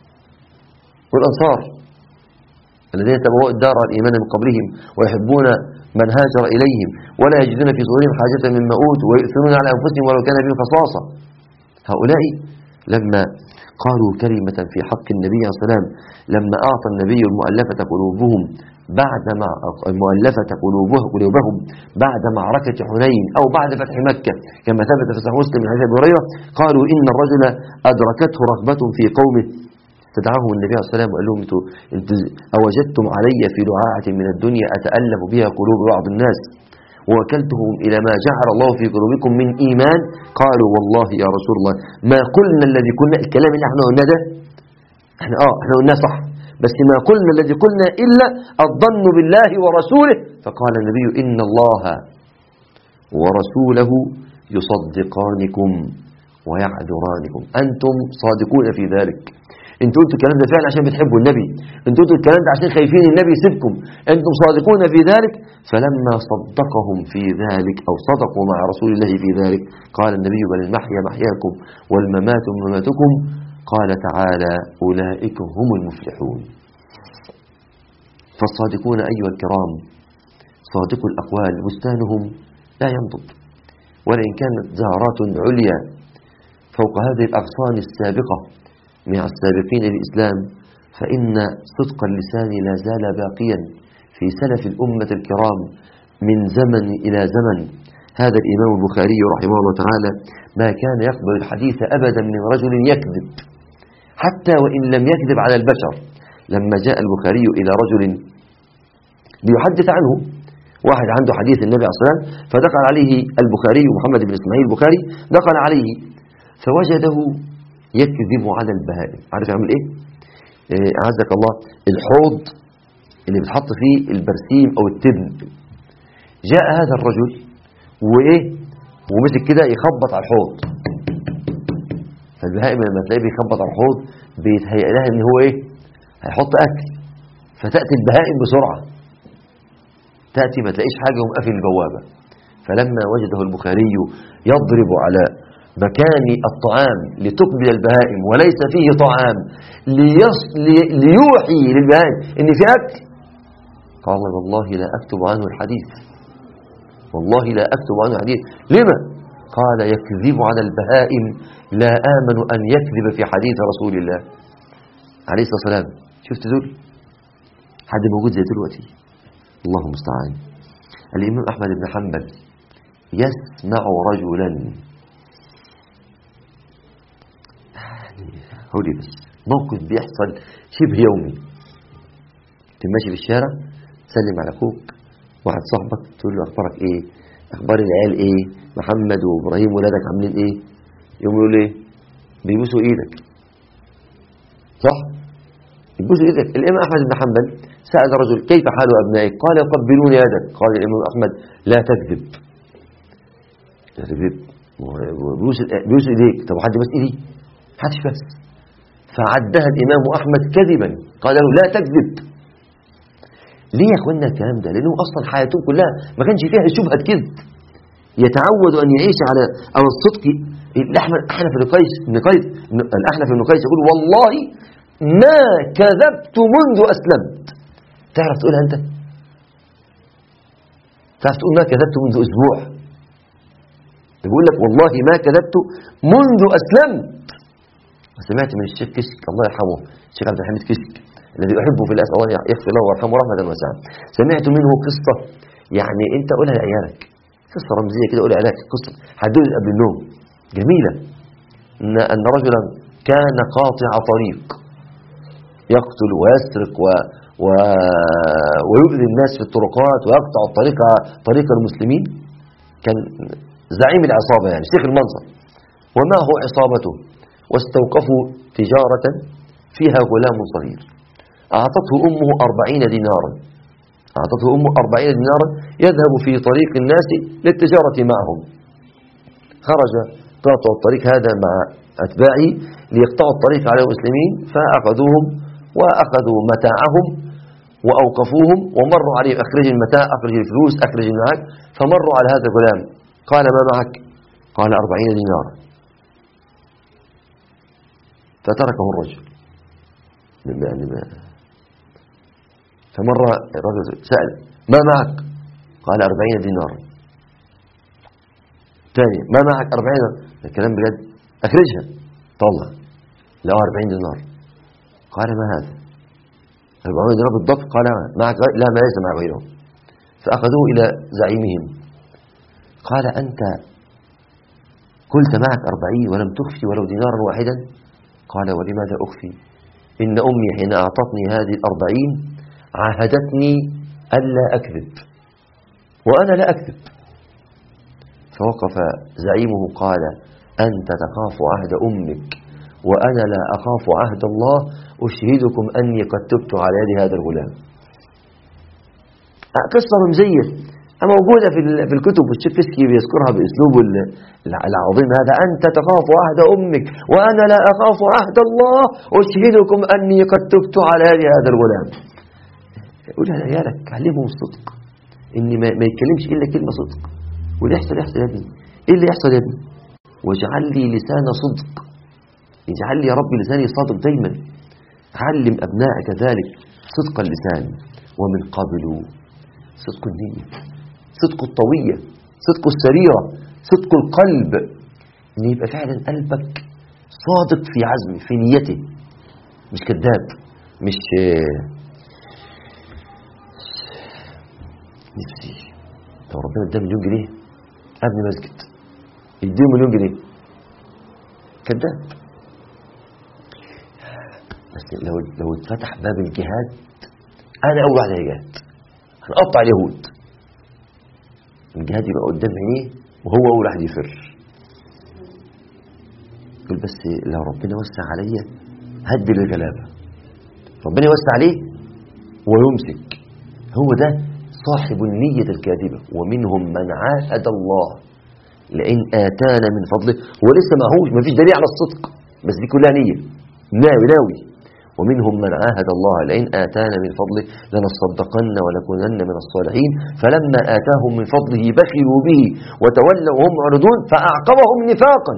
والأنصار الذين تبوأوا الدار الإيمان من قبلهم ويحبون من هاجر إليهم ولا يجدون في صدورهم حاجة مما أوتوا ويؤثرون على أنفسهم ولو كان بهم خصاصة، هؤلاء لما قالوا كلمة في حق النبي عليه الصلاة والسلام، لما أعطى النبي المؤلفة قلوبهم بعد مع المؤلفة قلوبهم بعد معركة حنين أو بعد فتح مكة كما ثبت في صحيح مسلم من حديث أبي هريرة، قالوا إن الرجل أدركته رغبة في قومه استدعاهم النبي عليه الصلاة والسلام وقال لهم انتم أوجدتم علي في لعاعة من الدنيا أتألف بها قلوب بعض الناس ووكلتهم إلى ما جعل الله في قلوبكم من إيمان؟ قالوا والله يا رسول الله ما قلنا الذي قلنا، الكلام اللي احنا قلنا ده احنا اه احنا قلنا صح، بس ما قلنا الذي قلنا إلا الظن بالله ورسوله. فقال النبي إن الله ورسوله يصدقانكم ويعذرانكم، أنتم صادقون في ذلك. انتوا قلتوا الكلام ده فعلا عشان بتحبوا النبي، انتوا قلتوا الكلام ده عشان خايفين النبي يسيبكم، انتم صادقون في ذلك. فلما صدقهم في ذلك أو صدقوا مع رسول الله في ذلك قال النبي بل المحيا محياكم والممات مماتكم. قال تعالى أولئك هم المفلحون. فالصادقون أيها الكرام صادق الأقوال بستانهم لا ينضب، ولئن كانت زهرات عليا فوق هذه الأغصان السابقة مع السابقين للإسلام، فإن صدق اللسان لا زال باقيا في سلف الأمة الكرام من زمن إلى زمن. هذا الإمام البخاري رحمه الله تعالى ما كان يقبل الحديث أبدا من رجل يكذب حتى وإن لم يكذب على البشر. لما جاء البخاري إلى رجل ليحدث عنه واحد عنده حديث النبي عليه الصلاة والسلام، فدخل عليه البخاري محمد بن إسماعيل البخاري، دخل عليه فوجده يكذب على البهائم. عارف يعمل إيه؟ إيه أعزك الله، الحوض اللي بتحط فيه البرسيم أو التبن، جاء هذا الرجل وإيه ومسك كده يخبط على الحوض. فالبهائم لما تلاقيه بيخبط على الحوض بيتهيأ لها إن هو إيه هيحط أكل، فتأتي البهائم بسرعة، تأتي ما تلاقيش حاجة وهم قافل البوابة. فلما وجده البخاري يضرب على مكان الطعام لتقبل البهائم وليس فيه طعام ليص... لي... ليوحي للبهائم إن في أكل، قال والله لا أكتب عنه الحديث، والله لا أكتب عنه الحديث. لما؟ قال يكذب على البهائم، لا آمن أن يكذب في حديث رسول الله عليه الصلاة والسلام. شفت دول؟ حد موجود زي دلوقتي؟ الله المستعان. الإمام أحمد بن حنبل يسمع رجلا، هولي بس موقف بيحصل شبه يومي، تمشي في الشارع تسلم على أخوك واحد صاحبك تقول له أخبارك إيه، أخبار العيال إيه، محمد وإبراهيم ولادك عاملين إيه، يوم يقول إيه بيبوسوا إيدك، صح؟ يبوسوا إيدك. الإمام أحمد بن حنبل سأل رجل كيف حال أبنائك؟ قال يقبلون يدك. قال الإمام أحمد لا تكذب، لا تكذب، بيبوس إيديك. طب حد بس إيدي؟ حدش بس. فعدها الإمام أحمد كذبا، قال له لا تكذب. ليه يا أخوانا الكلام ده؟ لأنه أصلا حياتهم كلها ما كانش فيها شبهة كذب، يتعود أن يعيش على على الصدق. الأحنف بن قيس بن قيس الأحنف بن قيس يقول والله ما كذبت منذ أسلمت. تعرف تقولها أنت؟ تعرف تقول ما كذبت منذ أسبوع؟ يقول لك والله ما كذبت منذ أسلمت. وسمعت من الشيخ كشك الله يرحمه، الشيخ عبد الحميد كشك الذي أحبه في الله، الله يغفر له ويرحمه رحمة واسعة، سمعت منه قصة يعني أنت قولها لعيالك، قصة رمزية كده قولها لعيالك، قصة حدوث قبل النوم جميلة. إن أن رجلا كان قاطع طريق يقتل ويسرق و... و... ويؤذي الناس في الطرقات ويقطع الطريق طريق المسلمين، كان زعيم العصابة يعني شيخ المنصب، وما هو عصابته، واستوقفوا تجارة فيها غلام صغير، أعطته أمه أربعين دينارا، أعطته أمه أربعين دينارا يذهب في طريق الناس للتجارة معهم. خرج قاطع الطريق هذا مع أتباعه ليقطعوا الطريق على المسلمين، فأخذوهم وأخذوا متاعهم وأوقفوهم ومروا عليه أخرج المتاع، أخرج الفلوس، أخرج المعاك. فمروا على هذا الغلام، قال ما معك؟ قال أربعين دينار. فتركه الرجل. فمر الرجل سأل ما معك؟ قال أربعين دينار. ثاني ما معك؟ أربعين دينار. الكلام بجد، أخرجها. طلع له أربعين دينار. قال ما هذا؟ أربعين دينار بالضبط. قال معك؟ لا ما ليس معك غيره. فأخذوه إلى زعيمهم، قال أنت قلت معك أربعين ولم تخفي ولو دينارا واحدا؟ قال ولماذا أخفي؟ إن أمي حين أعطتني هذه الأربعين عاهدتني ألا أكذب وأنا لا أكذب. فوقف زعيمه قال أنت تخاف عهد أمك وأنا لا أخاف عهد الله، أشهدكم أني قد تبت على يد هذا الغلام. قصة رمزية موجودة في الكتب، والشيخ كشك بيذكرها بأسلوبه العظيم هذا، أنت تخاف عهد أمك وأنا لا أخاف عهد الله، أشهدكم أني قد تبت على يد هذا الغلام. قولها لعيالك، علمهم الصدق، إن ما يتكلمش إلا كلمة صدق، واللي يحصل يحصل يا ابني. إيه اللي يحصل يا ابني؟ واجعل لي لسان صدق، اجعل لي يا رب لساني صادق دايما. علم أبنائك ذلك صدق اللسان، ومن قبل صدق النية، صدق الطوية، صدق السريرة، صدق القلب، إن يبقى فعلا قلبك صادق في عزمه في نيته، مش كذاب، مش نفسي لو ربنا اداه مليون جنيه ابني مسجد يديه مليون جنيه، كذاب. بس لو لو اتفتح باب الجهاد، انا اول واحد هيجاهد، هنقطع اليهود الجهاد يبقى قدام عينيه وهو أول واحد يفر. يقول بس لو ربنا وسع عليا هدي الغلابة، ربنا يوسع عليه ويمسك. هو ده صاحب النية الكاذبة. ومنهم من عاهد الله لئن آتانا من فضله، هو لسه معهوش، ما فيش دليل على الصدق، بس دي كلها نية، ناوي ناوي. ومنهم من عاهد الله لئن آتانا من فضله لنصدقن ولنكونن من الصالحين فلما آتاهم من فضله بخلوا به وتولوا وهم معرضون فأعقبهم نفاقا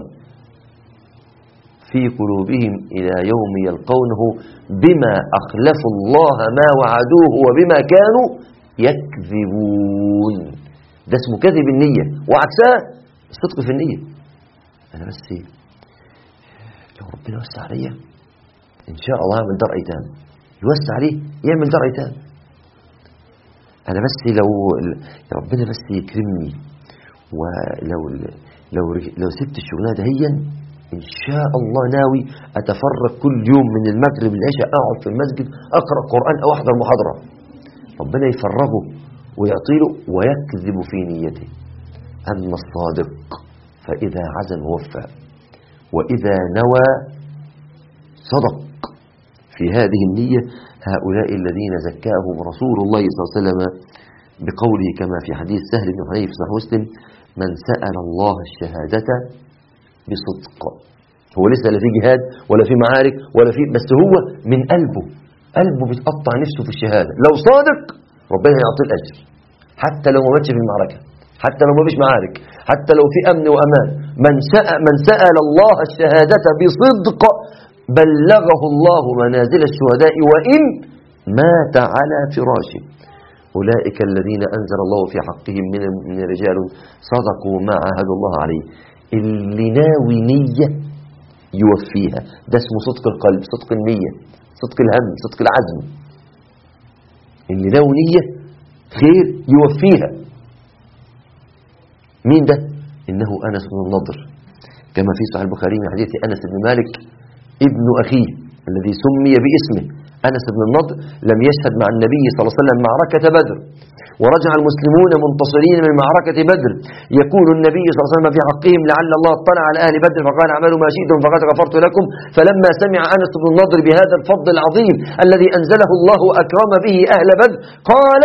في قلوبهم إلى يوم يلقونه بما أخلفوا الله ما وعدوه وبما كانوا يكذبون. ده اسمه كذب النية، وعكسها الصدق في النية. أنا بس لو ربنا وسع عليا إن شاء الله أعمل دار أيتام، يوسع عليه يعمل دار أيتام. أنا بس لو ربنا بس يكرمني ولو لو لو سبت الشغلانة دهيا إن شاء الله ناوي أتفرغ كل يوم من المغرب للعشاء أقعد في المسجد أقرأ قرآن أو أحضر محاضرة. ربنا يفرغه ويعطيله ويكذب في نيته. أما الصادق فإذا عزم وفى وإذا نوى صدق في هذه النية. هؤلاء الذين زكاهم رسول الله صلى الله عليه وسلم بقوله كما في حديث سهل بن حنيف في صحيح مسلم: من سأل الله الشهادة بصدق. هو لسه لا في جهاد ولا في معارك ولا في، بس هو من قلبه قلبه بيتقطع نفسه في الشهادة. لو صادق ربنا هيعطيه الأجر، حتى لو ما ماتش في المعركة، حتى لو ما فيش معارك، حتى لو في أمن وأمان. من سأل, من سأل الله الشهادة بصدق بلغه الله منازل الشهداء وإن مات على فراشه. أولئك الذين أنزل الله في حقهم من رجال صدقوا ما عاهدوا الله عليه. اللي ناوي نية يوفيها، ده اسمه صدق القلب، صدق النية، صدق الهم، صدق العزم. اللي ناوي نية خير يوفيها. مين ده؟ إنه أنس بن النضر كما في صحيح البخاري من حديث أنس بن مالك ابن أخيه الذي سمي باسمه. أنس بن النضر لم يشهد مع النبي صلى الله عليه وسلم معركة بدر، ورجع المسلمون منتصرين من معركة بدر. يقول النبي صلى الله عليه وسلم في حقهم: لعل الله اطلع على أهل بدر فقال اعملوا ما شئتم فقد غفرت لكم. فلما سمع أنس بن النضر بهذا الفضل العظيم الذي أنزله الله وأكرم به أهل بدر قال،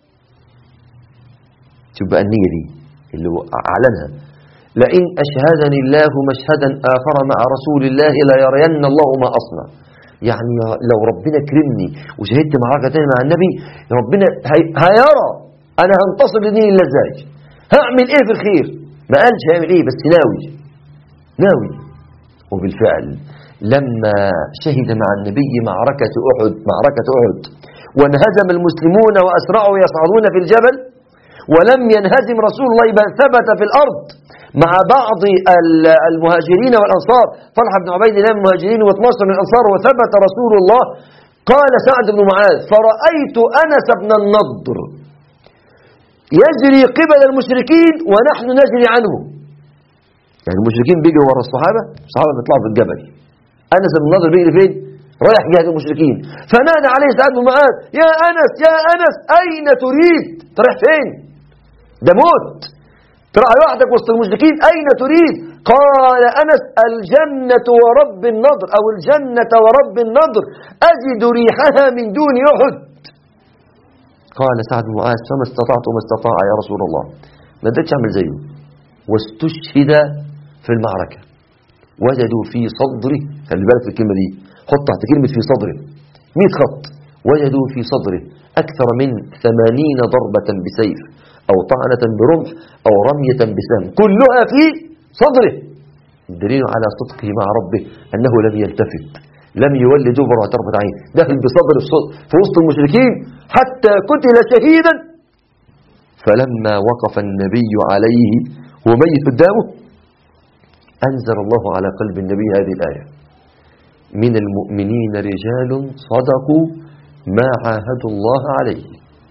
شوف بقى النية دي اللي أعلنها: لئن أشهدني الله مشهدا آخر مع رسول الله لا يرين الله ما أصنع. يعني لو ربنا كرمني وشهدت معركة تانية مع النبي، ربنا هيرى أنا هنتصر لدين الله ازاي، هعمل إيه في الخير. ما قالش هيعمل إيه، بس ناوي ناوي. وبالفعل لما شهد مع النبي معركة أحد معركة أحد وانهزم المسلمون وأسرعوا يصعدون في الجبل، ولم ينهزم رسول الله بل ثبت في الأرض مع بعض المهاجرين والأنصار. طلحة بن عبيد الله من المهاجرين واثناشر من الأنصار، وثبت رسول الله. قال سعد بن معاذ: فرأيت أنس بن النضر يجري قبل المشركين ونحن نجري عنه. يعني المشركين بيجروا ورا الصحابة، الصحابة بيطلعوا في الجبل، أنس بن النضر بيجري فين؟ رايح جهة المشركين. فنادى عليه سعد بن معاذ: يا أنس يا أنس أين تريد؟ تروح فين؟ ده موت، تروح لوحدك وسط المشركين، أين تريد؟ قال أنس: الجنة ورب النضر، أو الجنة ورب النضر أجد ريحها من دون أحد. قال سعد بن معاذ: فما استطعت وما استطاع يا رسول الله، ما قدرتش أعمل زيه. واستشهد في المعركة. وجدوا في صدره، خلي بالك في الكلمة دي، حط تحت كلمة في صدره مئة خط. وجدوا في صدره أكثر من ثمانين ضربة بسيف أو طعنة برمح أو رمية بسهم، كلها في صدره. الدليل على صدقه مع ربه أنه لم يلتفت، لم يولي دبر طرفة عين، دخل بصدر في وسط المشركين حتى قتل شهيدا. فلما وقف النبي عليه هو ميت قدامه أنزل الله على قلب النبي هذه الآية: من المؤمنين رجال صدقوا ما عاهدوا الله عليه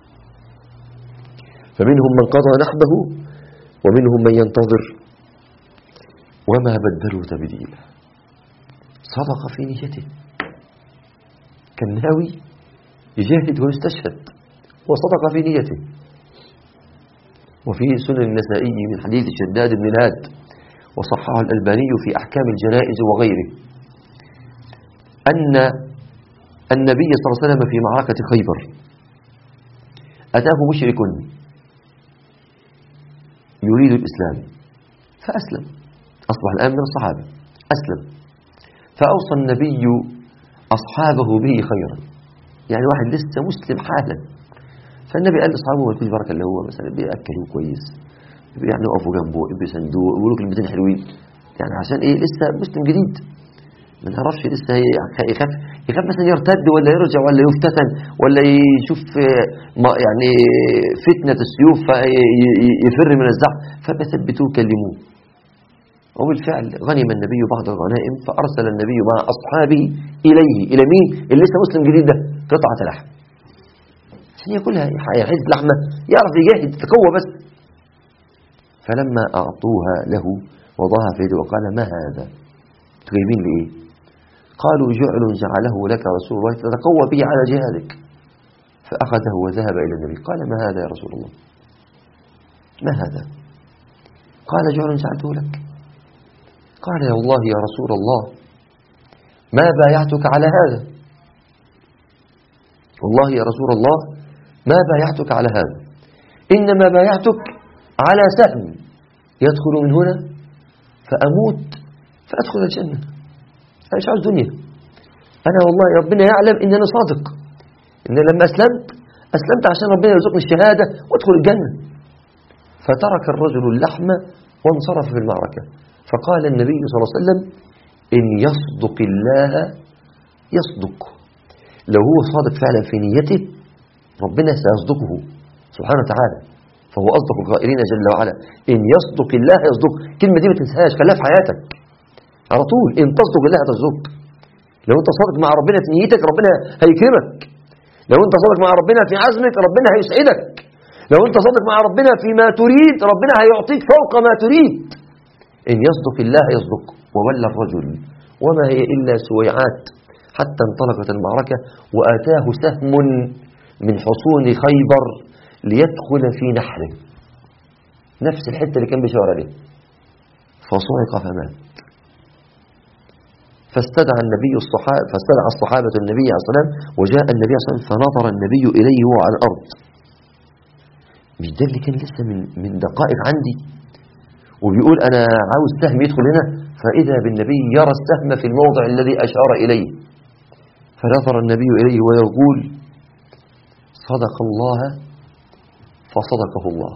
فمنهم من قضى نحبه ومنهم من ينتظر وما بدلوا تبديلا. صدق في نيته، كان ناوي يجاهد ويستشهد وصدق في نيته. وفي سنن النسائي من حديث شداد بن الهاد وصححه الألباني في أحكام الجنائز وغيره أن النبي صلى الله عليه وسلم في معركة خيبر أتاه مشرك يريد الإسلام فأسلم، أصبح الآن من الصحابة، أسلم، فأوصى النبي أصحابه به خيرا، يعني واحد لسه مسلم حالا، فالنبي قال لأصحابه ما يكون بركة اللي هو مثلا بيأكلوا كويس، يعني يقفوا جنبه بصندوق يقولوا كلمتين حلوين، يعني عشان إيه لسه مسلم جديد ما نعرفش لسه يخاف يخاف مثلا يرتد ولا يرجع ولا يفتتن ولا يشوف يعني فتنة السيوف فيفر من الزحف، فبثبتوه كلموه. وبالفعل غنم النبي بعض الغنائم فأرسل النبي مع أصحابه إليه، إلى مين؟ اللي لسه مسلم جديد ده، قطعة لحم عشان ياكلها، يحز لحمة يعرف يجاهد تقوى بس. فلما أعطوها له وضعها في يده وقال ما هذا؟ تجيبين لإيه؟ قالوا جعل جعله لك رسول الله تتقوى به على جهادك. فأخذه وذهب إلى النبي قال ما هذا يا رسول الله؟ ما هذا؟ قال جعل جعلته لك. قال يا الله يا رسول الله ما بايعتك على هذا، والله يا رسول الله ما بايعتك على هذا، إنما بايعتك على سهم يدخل من هنا فأموت فأدخل الجنة، أنا مش عاوز دنيا، أنا والله ربنا يعلم إن أنا صادق، إن لما أسلمت أسلمت عشان ربنا يرزقني الشهادة وأدخل الجنة. فترك الرجل اللحم وانصرف في المعركة. فقال النبي صلى الله عليه وسلم إن يصدق الله يصدق، لو هو صادق فعلا في نيته ربنا سيصدقه سبحانه وتعالى، فهو أصدق القائلين جل وعلا. إن يصدق الله يصدق، كلمة دي ما تنساهاش، خليها في حياتك على طول. إن تصدق الله تصدق، لو أنت صادق مع ربنا في نيتك ربنا هيكرمك، لو أنت صادق مع ربنا في عزمك ربنا هيسعدك، لو أنت صادق مع ربنا فيما تريد ربنا هيعطيك فوق ما تريد. إن يصدق الله يصدق. وولى الرجل وما هي إلا سويعات حتى انطلقت المعركة وآتاه سهم من حصون خيبر ليدخل في نحره، نفس الحتة اللي كان بيشاور عليه، فصعق فمات. فاستدعى النبي الصحابة فاستدعى الصحابة النبي عليه الصلاة والسلام، وجاء النبي عليه الصلاة والسلام فنظر النبي إليه وهو على الأرض. مش ده اللي كان لسه من من دقائق عندي وبيقول أنا عاوز سهم يدخل هنا؟ فإذا بالنبي يرى السهم في الموضع الذي أشار إليه، فنظر النبي إليه ويقول صدق الله فصدقه الله.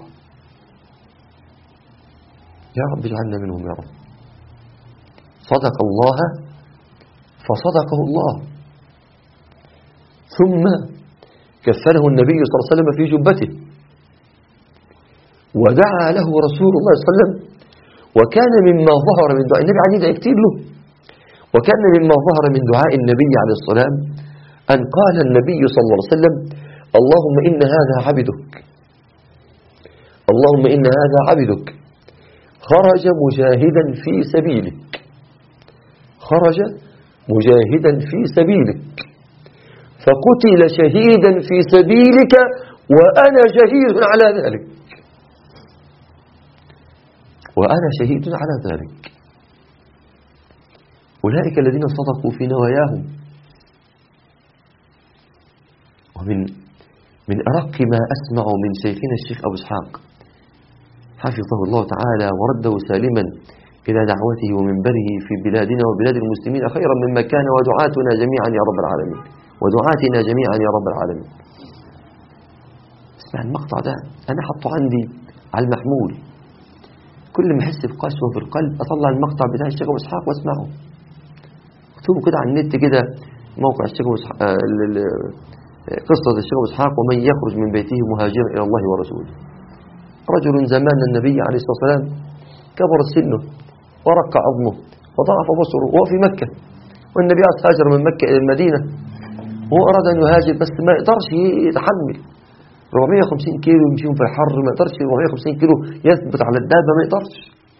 يا رب اجعلنا منهم يا رب. صدق الله فصدقه الله. ثم كفنه النبي صلى الله عليه وسلم في جبته ودعا له رسول الله صلى الله عليه وسلم. وكان مما ظهر من دعاء النبي عليه دعاء كتير له، وكان مما ظهر من دعاء النبي عليه الصلاة أن قال النبي صلى الله عليه وسلم اللهم إن هذا عبدك، اللهم إن هذا عبدك خرج مجاهدا في سبيلك، خرج مجاهدا في سبيلك فقتل شهيدا في سبيلك وأنا شهيد على ذلك، وأنا شهيد على ذلك. أولئك الذين صدقوا في نواياهم. ومن من أرق ما أسمع من شيخنا الشيخ أبو إسحاق حفظه الله تعالى ورده سالما إلى دعوته ومنبره في بلادنا وبلاد المسلمين خيرا مما كان، ودعاتنا جميعا يا رب العالمين، ودعاتنا جميعا يا رب العالمين. اسمع المقطع ده، أنا حطه عندي على المحمول، كل ما أحس بقسوة في القلب أطلع المقطع بتاع الشيخ أبو إسحاق وأسمعه. اكتبوا كده على النت كده موقع الشيخ أبو إسحاق، قصة الشيخ أبو إسحاق ومن يخرج من بيته مهاجرا إلى الله ورسوله. رجل زمان النبي عليه الصلاة والسلام كبر سنه ورق عظمه وضعف بصره وهو في مكة، والنبي هاجر من مكة إلى المدينة وهو أراد أن يهاجر بس ما يقدرش يتحمل أربعمائة وخمسين كيلو يمشيهم في الحر، ما يقدرش أربعمائة وخمسين كيلو يثبت على الدابة، ما يقدرش،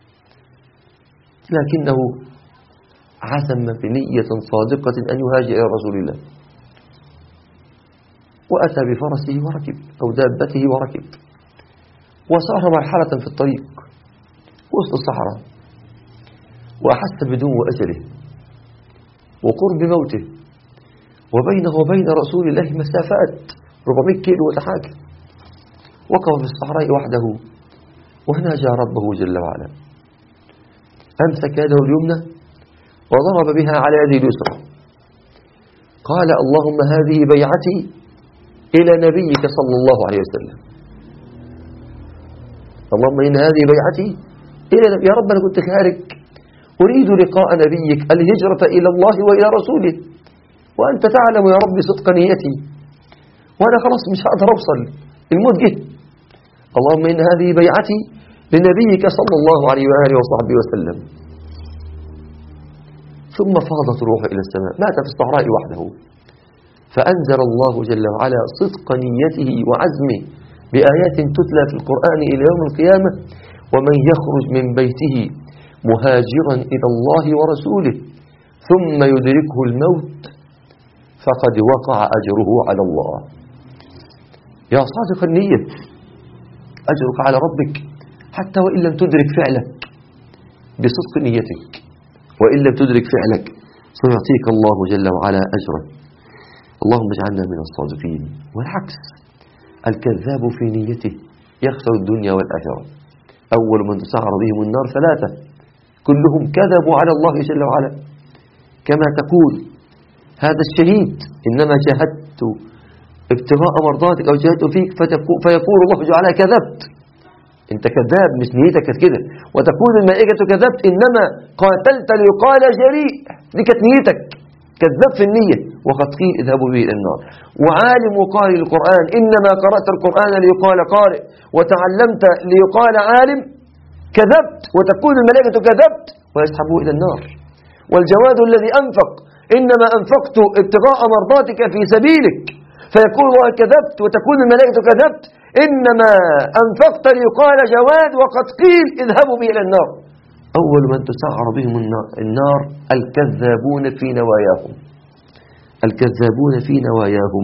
لكنه عزم بنية صادقة أن يهاجر إلى رسول الله، وأتى بفرسه وركب أو دابته وركب وسار مرحلة في الطريق وسط الصحراء، وأحس بدنو أجله وقرب موته، وبينه وبين رسول الله مسافات أربعمائة كيلو وتحاكم. وقف في الصحراء وحده وناجى ربه جل وعلا، أمسك يده اليمنى وضرب بها على يده اليسرى، قال اللهم هذه بيعتي إلى نبيك صلى الله عليه وسلم. اللهم إن هذه بيعتي إلى نبي. يا رب أنا كنت خارج أريد لقاء نبيك، الهجرة إلى الله وإلى رسوله، وأنت تعلم يا رب صدق نيتي، وأنا خلاص مش هقدر أوصل، الموت جه. اللهم إن هذه بيعتي لنبيك صلى الله عليه وآله وصحبه وسلم. ثم فاضت روحه إلى السماء، مات في الصحراء وحده. فأنزل الله جل وعلا صدق نيته وعزمه بآيات تتلى في القرآن إلى يوم القيامة: ومن يخرج من بيته مهاجرا إلى الله ورسوله ثم يدركه الموت فقد وقع أجره على الله. يا صادق النية، أجرك على ربك حتى وإن لم تدرك فعلك بصدق نيتك، وإن لم تدرك فعلك سيعطيك الله جل وعلا أجرا. اللهم اجعلنا من الصادقين. والعكس، الكذاب في نيته يخسر الدنيا والآخرة. أول من تسعر بهم النار ثلاثة كلهم كذبوا على الله جل وعلا، كما تقول هذا الشهيد إنما جاهدت ابتغاء مرضاتك أو جاهدت فيك فيقول الله جل وعلا كذبت، انت كذاب، مش نيتك كده. وتقول الملائكة كذبت إنما قاتلت ليقال جريء، دي كانت نيتك، كذب في النية. وقد قيل اذهبوا به إلى النار. وعالم وقارئ القرآن إنما قرأت القرآن ليقال قارئ وتعلمت ليقال عالم، كذبت. وتقول الملائكة كذبت ويسحبوه إلى النار. والجواد الذي أنفق إنما أنفقت ابتغاء مرضاتك في سبيلك فيقول الله كذبت. وتقول الملائكة كذبت إنما أنفقت ليقال جواد وقد قيل اذهبوا به إلى النار. أول من تسعر بهم النار الكذابون في نواياهم، الكذابون في نواياهم.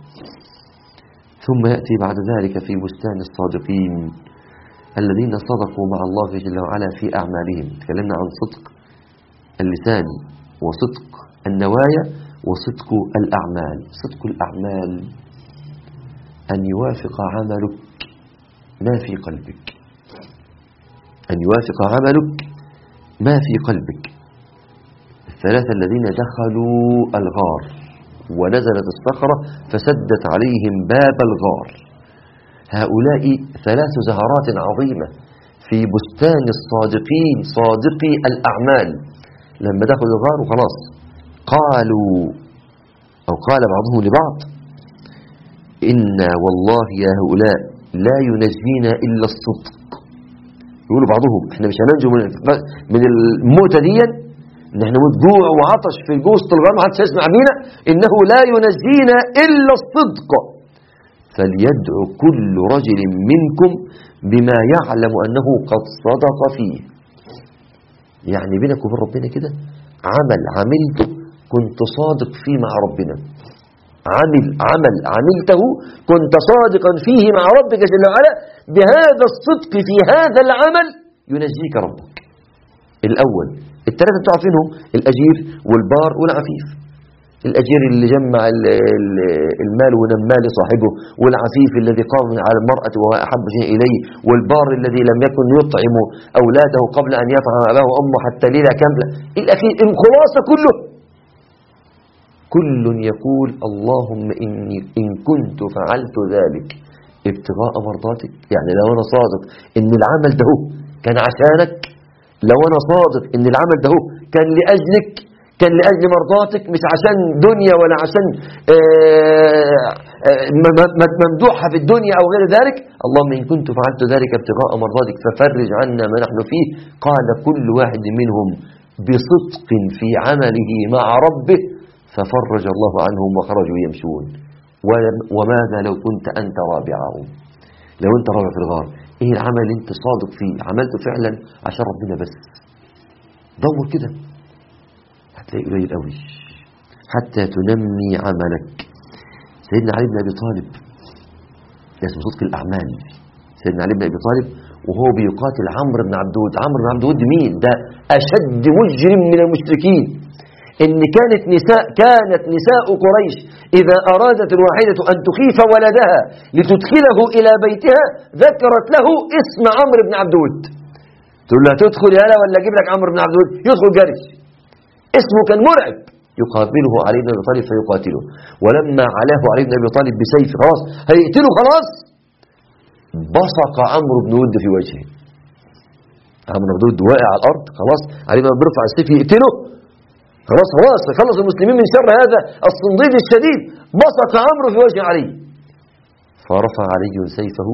ثم يأتي بعد ذلك في بستان الصادقين الذين صدقوا مع الله جل وعلا في أعمالهم. تكلمنا عن صدق اللسان وصدق النوايا وصدق الأعمال. صدق الأعمال أن يوافق عملك ما في قلبك، أن يوافق عملك ما في قلبك. الثلاثة الذين دخلوا الغار ونزلت الصخرة فسدت عليهم باب الغار، هؤلاء ثلاث زهرات عظيمة في بستان الصادقين صادقي الأعمال. لما دخلوا الغار وخلاص قالوا أو قال بعضهم لبعض: إنا والله يا هؤلاء لا ينجينا إلا الصدق. يقولوا بعضهم احنا مش هننجو من من الموتة دي، ان احنا نموت جوع وعطش في وسط الغار ما حدش يسمع بينا، انه لا ينجينا الا الصدق، فليدعو كل رجل منكم بما يعلم انه قد صدق فيه. يعني بينك وبين ربنا كده عمل عملته كنت صادق فيه مع ربنا، عمل عمل عملته كنت صادقا فيه مع ربك جل وعلا، بهذا الصدق في هذا العمل ينجيك ربك. الأول الثلاثة بتوع فينهم الأجير والبار والعفيف. الأجير اللي جمع المال ونمى لصاحبه، والعفيف الذي قام على المرأة وهو أحب شيء إليه، والبار الذي لم يكن يطعم أولاده قبل أن يطعم أباه وأمه حتى ليلة كاملة. الأخير الخلاصة كله كل يقول اللهم إني إن كنت فعلت ذلك ابتغاء مرضاتك. يعني لو أنا صادق إن العمل ده كان عشانك، لو أنا صادق إن العمل ده كان لأجلك، كان لأجل مرضاتك مش عشان دنيا ولا عشان ممدوحة في الدنيا أو غير ذلك، اللهم إن كنت فعلت ذلك ابتغاء مرضاتك ففرج عنا ما نحن فيه. قال كل واحد منهم بصدق في عمله مع ربه ففرج الله عنهم وخرجوا يمشون. وماذا لو كنت أنت رابعهم؟ لو أنت رابع في الغار، إيه العمل اللي أنت صادق فيه عملته فعلا عشان ربنا بس؟ دور كده هتلاقي قليل قوي حتى تنمي عملك. سيدنا علي بن أبي طالب اسمه صدق الأعمال. سيدنا علي بن أبي طالب وهو بيقاتل عمرو بن عبد الود. عمرو بن عبد الود مين؟ ده أشد مجرم من المشركين. إن كانت نساء كانت نساء قريش إذا أرادت الواحدة أن تخيف ولدها لتدخله إلى بيتها ذكرت له اسم عمرو بن عبد الود، تقول له تدخل يالا ولا أجيب لك عمرو بن عبد الود؟ يدخل جري. اسمه كان مرعب. يقابله علي بن أبي طالب فيقاتله، ولما علاه علي بن أبي طالب بسيف خلاص هيقتله خلاص، بصق عمرو بن ود في وجهه. عمرو بن ود واقع على الأرض خلاص، علي بن أبي بيرفع السيف يقتله خلاص خلاص خلص المسلمين من شر هذا الصنديد الشديد. بصق عمرو في وجه علي، فرفع علي سيفه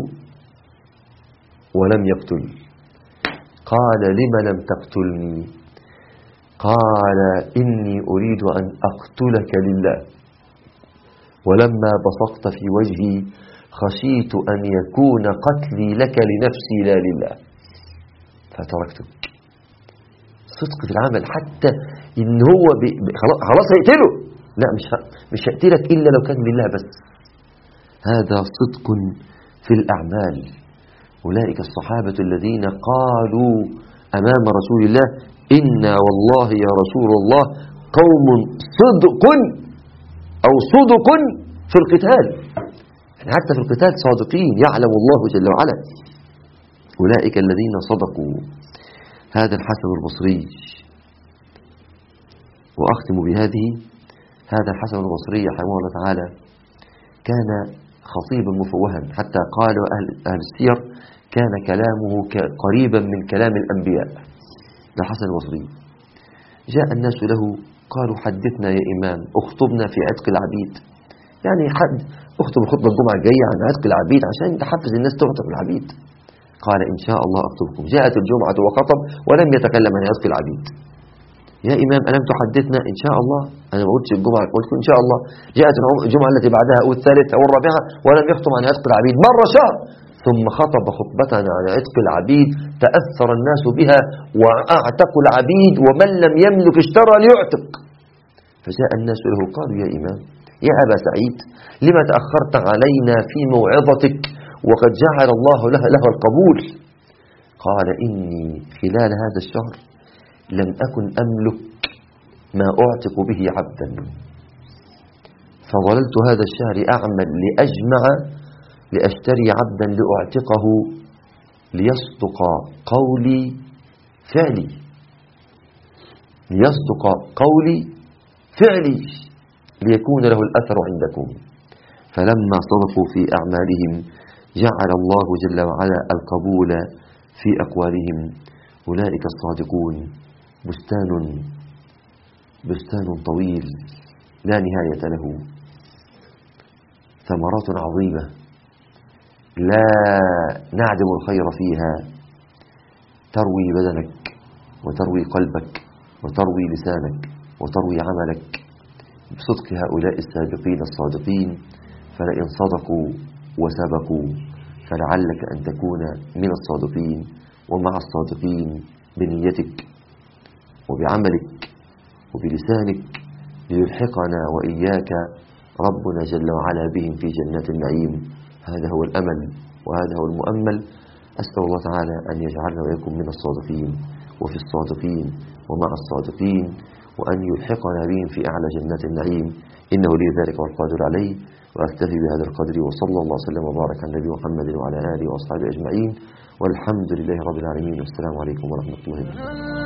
ولم يقتل. قال لم لم تقتلني؟ قال إني أريد أن أقتلك لله، ولما بصقت في وجهي خشيت أن يكون قتلي لك لنفسي لا لله فتركتك. صدق في العمل، حتى إن هو بي خلاص هيقتله، لا مش مش هقتلك إلا لو كان لله بس. هذا صدق في الأعمال. أولئك الصحابة الذين قالوا أمام رسول الله إنا والله يا رسول الله قوم صدق أو صدق في القتال، يعني حتى في القتال صادقين، يعلم الله جل وعلا. أولئك الذين صدقوا. هذا الحسن البصري، وأختم بهذه، هذا الحسن البصري رحمه الله تعالى كان خطيبا مفوها، حتى قالوا أهل, أهل السير كان كلامه قريبا من كلام الأنبياء. الحسن البصري جاء الناس له قالوا حدثنا يا إمام، اخطبنا في عتق العبيد، يعني حد اخطب الخطبة الجمعة الجاية عن عتق العبيد عشان تحفز الناس تعتق العبيد. قال إن شاء الله أخطبكم. جاءت الجمعة وخطب ولم يتكلم عن عتق العبيد. يا إمام ألم تحدثنا؟ إن شاء الله. أنا ما قلتش الجمعة، قلت إن شاء الله. جاءت الجمعة التي بعدها أو الثالثة أو الرابعة ولم يخطب عن عتق العبيد، مر شهر ثم خطب خطبة عن عتق العبيد تأثر الناس بها وأعتقوا العبيد، ومن لم يملك اشترى ليعتق. فجاء الناس له قالوا يا إمام يا أبا سعيد لما تأخرت علينا في موعظتك وقد جعل الله لها, لها القبول؟ قال إني خلال هذا الشهر لم أكن أملك ما أعتق به عبدا، فظللت هذا الشهر أعمل لأجمع لأشتري عبدا لأعتقه ليصدق قولي فعلي، ليصدق قولي فعلي ليكون له الأثر عندكم. فلما صدقوا في أعمالهم جعل الله جل وعلا القبول في أقوالهم. أولئك الصادقون بستان بستان طويل لا نهاية له، ثمرات عظيمة لا نعدم الخير فيها، تروي بدنك وتروي قلبك وتروي لسانك وتروي عملك بصدق هؤلاء السابقين الصادقين. فلئن صدقوا وسبقوا فلعلك أن تكون من الصادقين ومع الصادقين بنيتك وبعملك وبلسانك، ليلحقنا وإياك ربنا جل وعلا بهم في جنات النعيم. هذا هو الأمل وهذا هو المؤمل. أسأل الله تعالى أن يجعلنا وإياكم من الصادقين وفي الصادقين ومع الصادقين، وأن يلحقنا بهم في أعلى جنات النعيم، إنه لي ذلك والقادر عليه. وأكتفي بهذا القدر، وصلى الله وسلم وبارك على النبي محمد وعلى آله وأصحابه أجمعين، والحمد لله رب العالمين، والسلام عليكم ورحمة الله وبركاته.